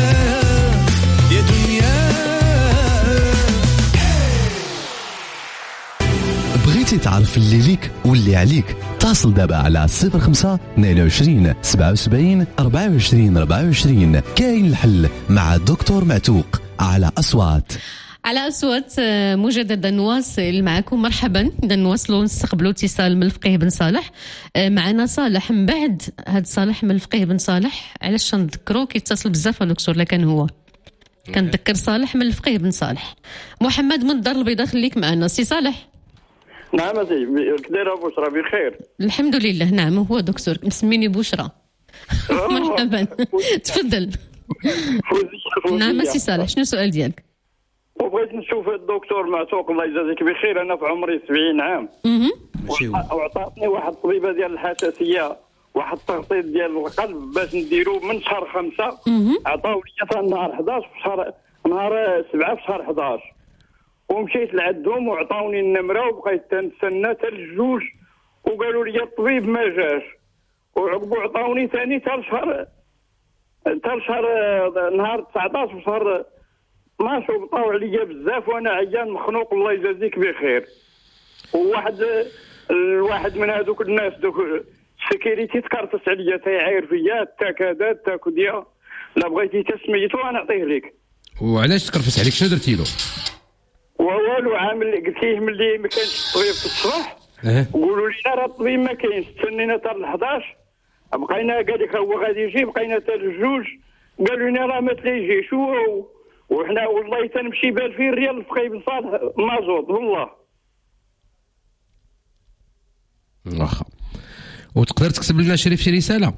بغيتي تعرف اللي ليك واللي عليك اتصل دابا على 05 22 77 24 كاين الحل مع الدكتور معتوق على أصوات. على أصوات مجددا نواصل معكم. مرحبا. إذا نواصلوا نستقبلوا اتصال من الفقيه بن صالح. معنا صالح من بعد هاد صالح من الفقيه بن صالح. علاش نذكروا كيتصل بزاف دكتور لكن هو كنذكر صالح من الفقيه بن صالح. محمد من الدار البيضاء خليك معنا سي صالح. نعم كدايره بشرى بخير الحمد لله. نعم هو دكتور مسميني بشرى. مرحبا تفضل. نعم سي صالح، شنو السؤال ديالك؟ وبغيت نشوف الدكتور معتوق الله يجازيك بخير. انا في عمري 70 عام وعطاتني واحد الطبيبه ديال الحساسيه واحد التخطيط ديال القلب باش نديرو من شهر 5. عطاو لي نهار 11 في شهر نهار 7 في شهر 11 ومشيت لعندهم وعطاوني النمره وبقيت تنستنى حتى الجوج وقالوا لي الطبيب ما جاش وعقبوا عطاوني ثاني حتى شهر نهار 19 في شهر 12 وبطاو عليا بزاف وانا عيان مخنوق الله يجازيك بخير. الواحد من هذوك الناس دوك السكيورتي تكرفس عليا تيعاير فيا تا كذا تا كديا لا بغيتي تسميتو انا نعطيه لك. وعلاش تكرفس عليك؟ شنو درتي له؟ والو عامل قلت ليه ملي ما كانش الطبيب في الصباح قولوا لي راه الطبيب ما كاينش تسنينا حتى ل 11 بقينا قال لك هو غادي يجي بقينا حتى الجوج قالوا لنا راه ما تليجيش وحنا والله تنمشي ب 2000 ريال في قيب صالح مازوط والله. واخا وتقدر تكتب لنا شريف شي رساله؟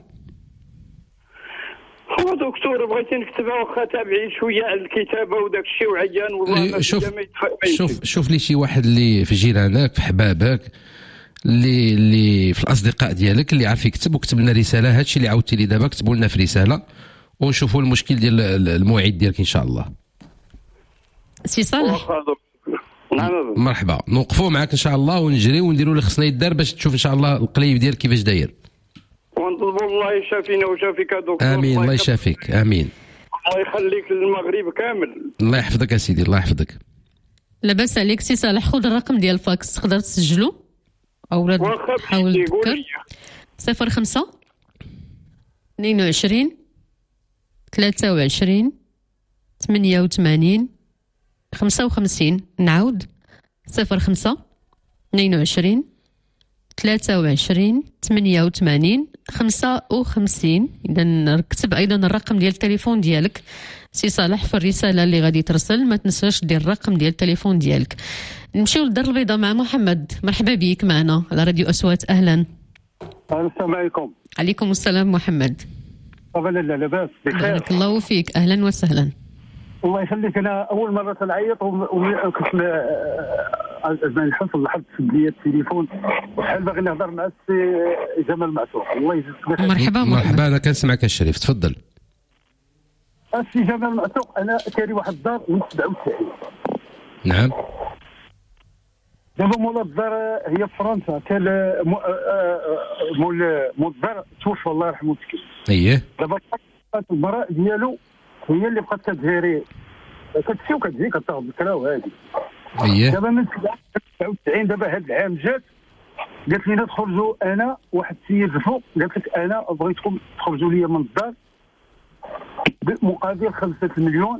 هو دكتور بغيتي نكتبها واخا تابعي شويه على الكتابه وداك الشيء وعيان والله شوف لي شي واحد اللي في جيرانك في حبابك اللي في الاصدقاء ديالك اللي عارف يكتب وكتب لنا رساله. هادشي اللي عاودتي لي دابا كتبوا لنا في رساله ونشوفوا المشكل ديال الموعد ديالك ان شاء الله. سي صالح نعم مرحبا، نوقفوا معك ان شاء الله ونجريو ونديروا اللي خصنا يدار باش تشوف ان شاء الله القليب ديالك كيفاش داير. ونطلبوا الله يشافينا ويشافيك يا دكتور. امين الله يشافيك امين. الله يخليك للمغرب كامل. الله يحفظك يا سيدي الله يحفظك. لاباس عليك سي صالح، خذ الرقم ديال الفاكس تقدر تسجلو او حاول تذكر 05 22 23 88 55. نعاود 05 22 23 88 55. إذا كتب أيضا الرقم ديال التليفون ديالك سي صالح في الرسالة اللي غادي ترسل، ما تنساش دير الرقم ديال التليفون ديالك. نمشيو للدار البيضاء مع محمد. مرحبا بك معنا على راديو أصوات. أهلا. السلام عليكم. عليكم السلام محمد. طبعا لا لاباس بخير. بارك الله فيك. أهلا وسهلا. الله يخليك. أنا أول مرة تنعيط وكنت ما نحصل لحد لي التليفون وشحال باغي نهضر مع السي جمال معتوق. الله يجزيك بخير. مرحبا أنا كنسمعك الشريف تفضل. السي جمال معتوق أنا كاري واحد الدار من 97. نعم. دابا مولا الدار هي في فرنسا. كان مول الدار توفى الله يرحمه مسكين. اييه. دابا المراه ديالو هي اللي بقات كتجيري كتمشي وكتجي كتاخذ الكراو هذه. اييه. دابا من 97 دابا هذا العام جات قالت لنا تخرجوا انا واحد السيد فوق قالت لك انا بغيتكم تخرجوا لي من الدار بمقابل 5 مليون.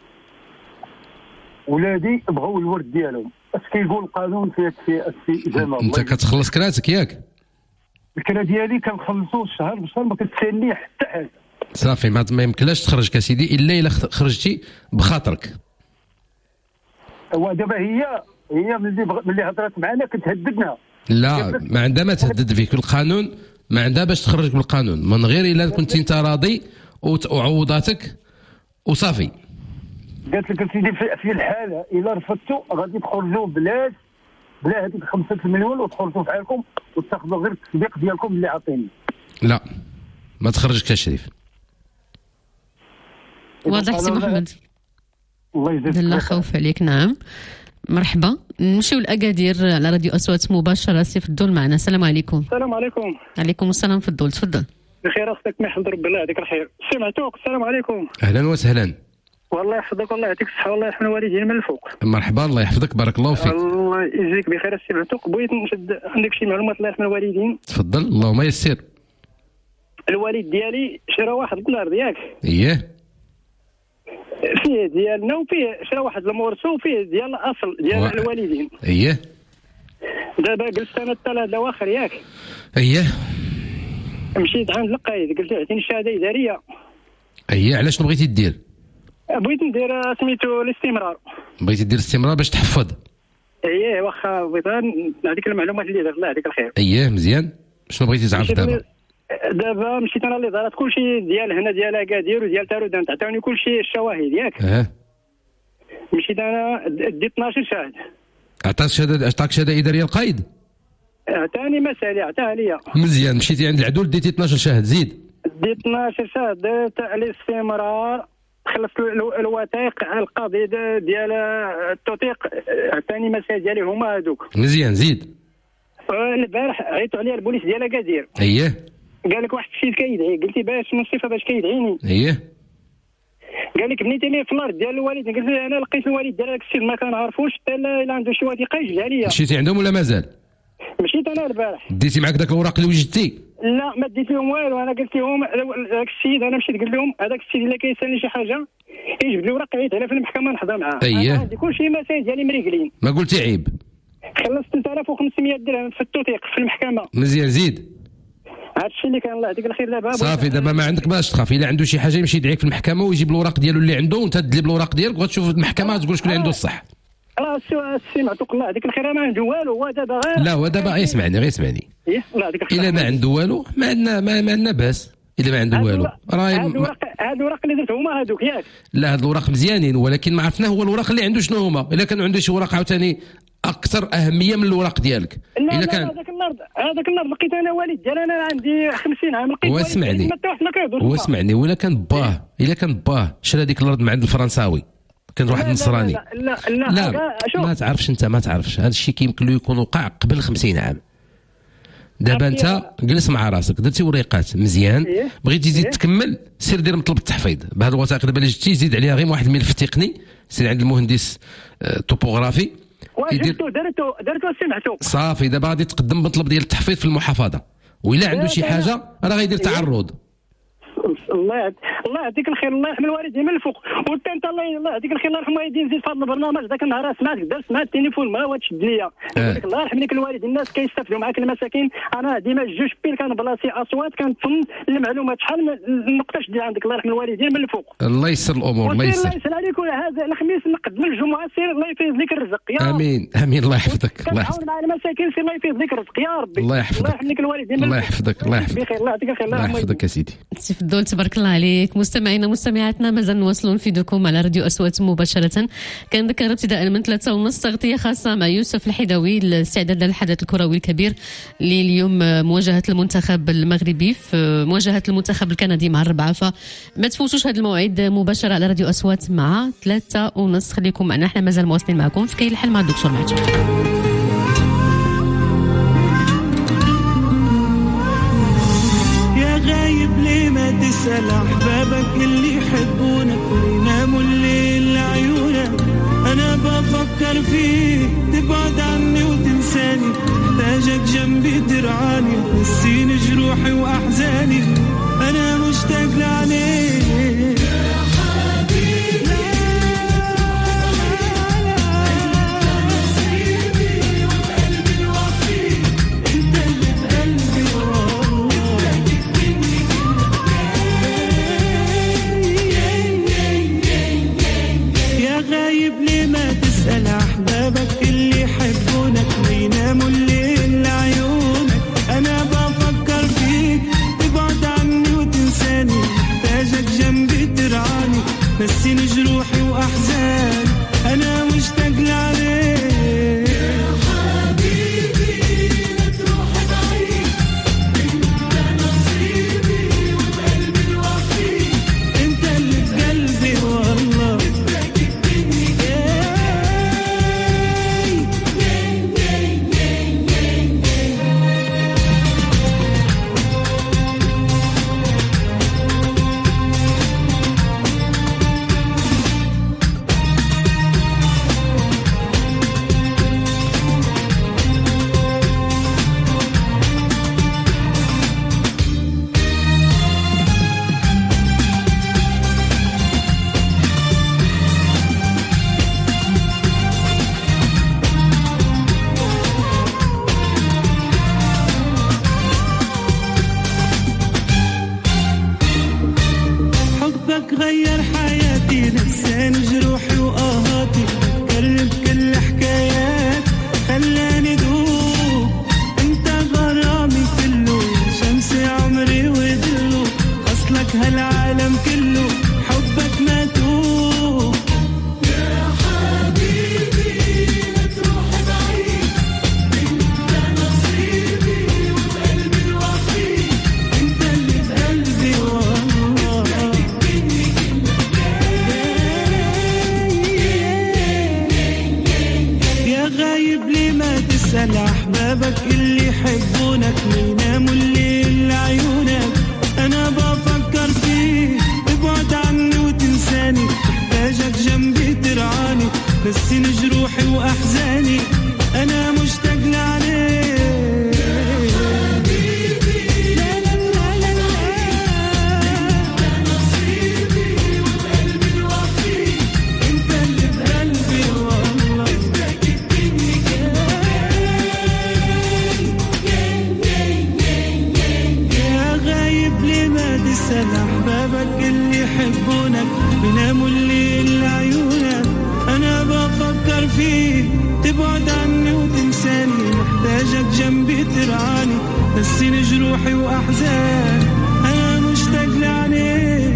ولادي بغاو الورد ديالهم. اش كيقول القانون في السي جمال؟ انت كتخلص كراتك ياك؟ الكرا ديالي كنخلصوا الشهر بشهر ما كتسالني حتى حاجه. صافي ما يمكنلاش تخرجك اسيدي الا خرجتي بخاطرك. ودابا هي ملي هضرات معنا كتهددنا. لا ما عندها ما تهدد فيك القانون، ما عندها باش تخرجك بالقانون من غير الا كنت انت راضي وعوضاتك وصافي. قالت لك سيدي في الحاله الا رفضتوا غادي تخرجوا بلا هذيك 5 مليون وتخرجوا في حالكم وتاخذوا غير التصديق ديالكم اللي عاطيني. لا ما تخرجك يا شريف. واضح سي محمد. الله يجزيك لا خوف عليك. نعم مرحبا. نمشيو لأكادير على راديو أصوات مباشرة. سي فضل معنا. السلام عليكم. السلام عليكم. عليكم السلام فضل تفضل. بخير اختك ما يحمد ربي الله يعطيك الخير. سي معتوق السلام عليكم. اهلا وسهلا. والله يحفظك والله يعطيك الصحه والله يرحم الوالدين من الفوق. مرحبا الله يحفظك بارك الله فيك. الله يجزيك بخير السي معتوق. بغيت نشد عندك شي معلومات الله يرحم الوالدين. تفضل اللهم يسر. الوالد ديالي شرا واحد الدار ياك؟ اييه. فيه ديالنا وفيه شرا واحد المورث وفيه ديال الاصل ديال الوالدين. اييه. دابا جلست انا الثلاث الاواخر ياك؟ اييه. مشيت عند القايد قلت له اعطيني الشهاده اداريه. اييه. علاش بغيتي دير؟ بغيت ندير سميتو الاستمرار. بغيتي دير الاستمرار باش تحفظ؟ اييه واخا بغيت نعطيك المعلومات اللي درت الله يعطيك الخير. اييه مزيان. شنو بغيتي تعرف دابا؟ دابا مشيت انا اللي دارت كلشي ديال هنا ديال اكادير وديال تارودان تعطوني كلشي الشواهد ياك. مشيت انا ديت 12 شاهد. عطاك شهاده اداريه القايد؟ عطاني مسالي عطاها ليا. مزيان، مشيتي عند العدول ديتي 12 شاهد، زيد. ديت 12 شاهد، درت الاستمرار، خلصت الوثائق القضيه ديال التوثيق، عطاني مسائل ديالي هما هذوك. مزيان، زيد. البارح عيطوا عليا البوليس ديال اكادير. اييه. قال لك واحد السيد كيدعي، قلتي باش من الصفه باش كيدعيني. اييه. قال لك بنيتي لي في الارض ديال الوالد، قلت له انا لقيت الوالد ديال هذاك السيد ما كنعرفوش، حتى الا عنده شي وثيقه يجي عليا. مشيتي عندهم ولا مازال؟ مشيت انا البارح. ديتي معك داك الوراق اللي وجدتي؟ لا ما ديت لهم والو، انا قلت لهم هذاك السيد، انا مشيت قلت لهم هذاك السيد اللي كيسالني شي حاجه يجبد لي ورق عيط عليها في المحكمه نحضر معاه. اييه. عندي كلشي مسائل ديالي مريقلين. ما قلتي عيب. خلصت 3500 درهم في التوثيق في المحكمه. مزيان، زيد. هادشي اللي كان الله يعطيك الخير. دابا صافي، دابا ما عندك باش تخاف، الا عنده شي حاجه يمشي يدعيك في المحكمه ويجيب الوراق ديالو اللي عنده، وانت تدلي بالوراق ديالك وغتشوف المحكمه تقول شكون اللي عنده الصح. السي معطوك الله يعطيك الخير، ما عنده والو هو دابا غير. لا هو دابا غير يسمعني الله يعطيك الخير. الا ما عنده والو ما عندنا باس. الا ما عنده والو راه هاد الوراق اللي درت هما هادوك ياك. لا هاد الوراق مزيانين، ولكن ما عرفنا هو الوراق اللي عنده شنو هما. الا كان عنده شي وراق عاوتاني اكثر اهميه من الوراق ديالك. الا كان هذاك النهار لقيت انا والد ديال انا عندي 50 عام، لقيت واسمعني واسمعني ولا كان باه، الا كان باه شرا ديك الارض من عند الفرنساوي، كان واحد النصراني. لا ما تعرفش انت، ما تعرفش هذا الشيء كيمكن له يكون وقع قبل 50 عام. دابا انت جلس مع راسك، درتي وريقات مزيان، بغيتي تزيد تكمل، سير دير مطلب التحفيظ بهذه الوثائق. دابا اللي جبتي زيد عليها غير واحد الملف تقني، سير عند المهندس توبوغرافي درتو سمعتو. صافي، دابا غادي تقدم مطلب ديال التحفيظ في المحافظه، وإلا عنده شي حاجه راه غيدير تعرض. الله يعطيك الخير، الله يحمي الوالدين من الفوق. وانت الله يعطيك الخير، الله يرحمه يدين زيد في هذا البرنامج. ذاك النهار سمعت التليفون ما هو تشد ليا. الله يرحم لك الوالدين، الناس كيستافدوا معاك المساكين. انا ديما جوج بيل كان بلاصي اصوات كنفهم المعلومات. شحال النقطه شدي عندك، الله يرحم الوالدين من الفوق. الله يسر الامور، الله يسر. الله يسر عليك. هذا الخميس نقدم الجمعه، سير الله يفيض لك الرزق يا امين. امين، الله يحفظك. الله يحفظك مع المساكين، سير الله يفيض لك الرزق يا ربي. الله يحفظك. الله يحفظ لك الوالدين. الله يحفظك. الله يحفظك. بخير، الله يعطيك الخير. الله يحفظك يا سيدي. سي فضول تبارك الله عليك. مستمعينا مستمعاتنا مازال نواصلوا نفيدكم على راديو أصوات مباشرة. كنذكر ابتداء من 3:30 تغطية خاصة مع يوسف الحداوي الاستعداد للحدث الكروي الكبير اللي اليوم مواجهة المنتخب المغربي في مواجهة المنتخب الكندي مع 4. فما تفوتوش هذا الموعد مباشرة على راديو أصوات مع 3:30. خليكم معنا، احنا مازال مواصلين معكم في كاين الحل مع الدكتور معتوق. تسأل أحبابك اللي يحبونك ويناموا الليل لعيونك. أنا بفكر فيك تبعد عني وتنساني، محتاجك جنبي ترعاني وتنسيني جروحي وأحزاني. أنا مشتاق لعليك يا حبيبي، نصيبي وقلبي الوحيد، أنت اللي بقلبي غايب. ليه ما تسأل أحبابك اللي يحبونك ويناموا الليل لعيونك. أنا بفكر فيك تبعد عني وتنساني، محتاجك جنبي ترعاني نسيني جروحي وأحزاني. أنا مشتاق لعليك يا حبيبي، لا تروح بعيد، أنت نصيبي وقلبي الوحيد، أنت اللي في قلبي والله. غير حياتي، نساني جروحي وآهاتي، فكرني بكل حكايات خلاني دوب. انت غرامي كله، شمسي عمري ينام الليل لعيونك انا بفكر فيه ابعد عني وتنساني محتاجك جنبي ترعاني نسيني جروحي واحزاني انا مشتاق لعليك أحبابك اللي يحبونك بيناموا الليل لعيونك أنا بفكر فيك تبعد عني وتنساني محتاجك جنبي ترعاني نسيني جروحي وأحزاني أنا مشتاق لعليك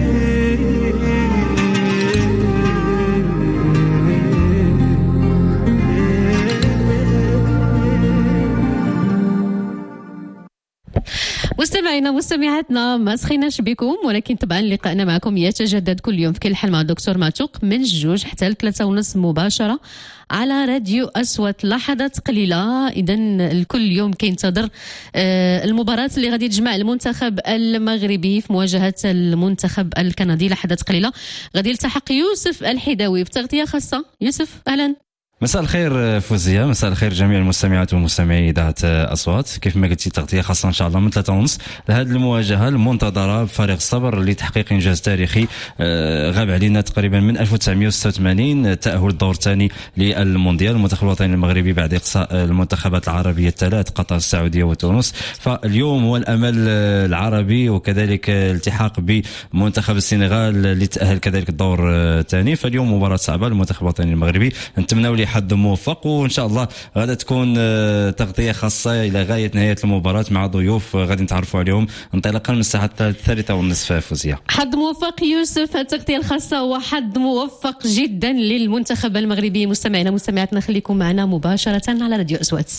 مستمعينا مستمعاتنا ما سخيناش بكم ولكن طبعا لقاءنا معكم يتجدد كل يوم في كل حل مع الدكتور معتوق من 2 حتى 3:30 مباشرة على راديو أصوات. لحظات قليلة إذا الكل يوم كينتظر المباراة اللي غادي تجمع المنتخب المغربي في مواجهة المنتخب الكندي. لحظات قليلة غادي يلتحق يوسف الحداوي في تغطية خاصة. يوسف أهلا. مساء الخير فوزية، مساء الخير جميع المستمعات والمستمعي إذاعة أصوات. كيف ما قلتي تغطية خاصة إن شاء الله من 3:30 لهذه المواجهة المنتظرة بفارغ الصبر لتحقيق إنجاز تاريخي غاب علينا تقريبا من 1986 التأهل الدور الثاني للمونديال. المنتخب الوطني المغربي بعد إقصاء المنتخبات العربية الثلاث قطر السعودية وتونس، فاليوم هو الأمل العربي وكذلك الالتحاق بمنتخب السنغال لتأهل كذلك الدور الثاني. فاليوم مباراة صعبة للمنتخب الوطني المغربي، نتمنى حد موفق وان شاء الله غادا تكون تغطيه خاصه الى غايه نهايه المباراه مع ضيوف غادي نتعرفوا عليهم انطلاقا من الساعه 3:30 فوزيه. حد موفق يوسف، التغطيه الخاصه وحد موفق جدا للمنتخب المغربي. مستمعينا مستمعاتنا خليكم معنا مباشره على راديو أصوات.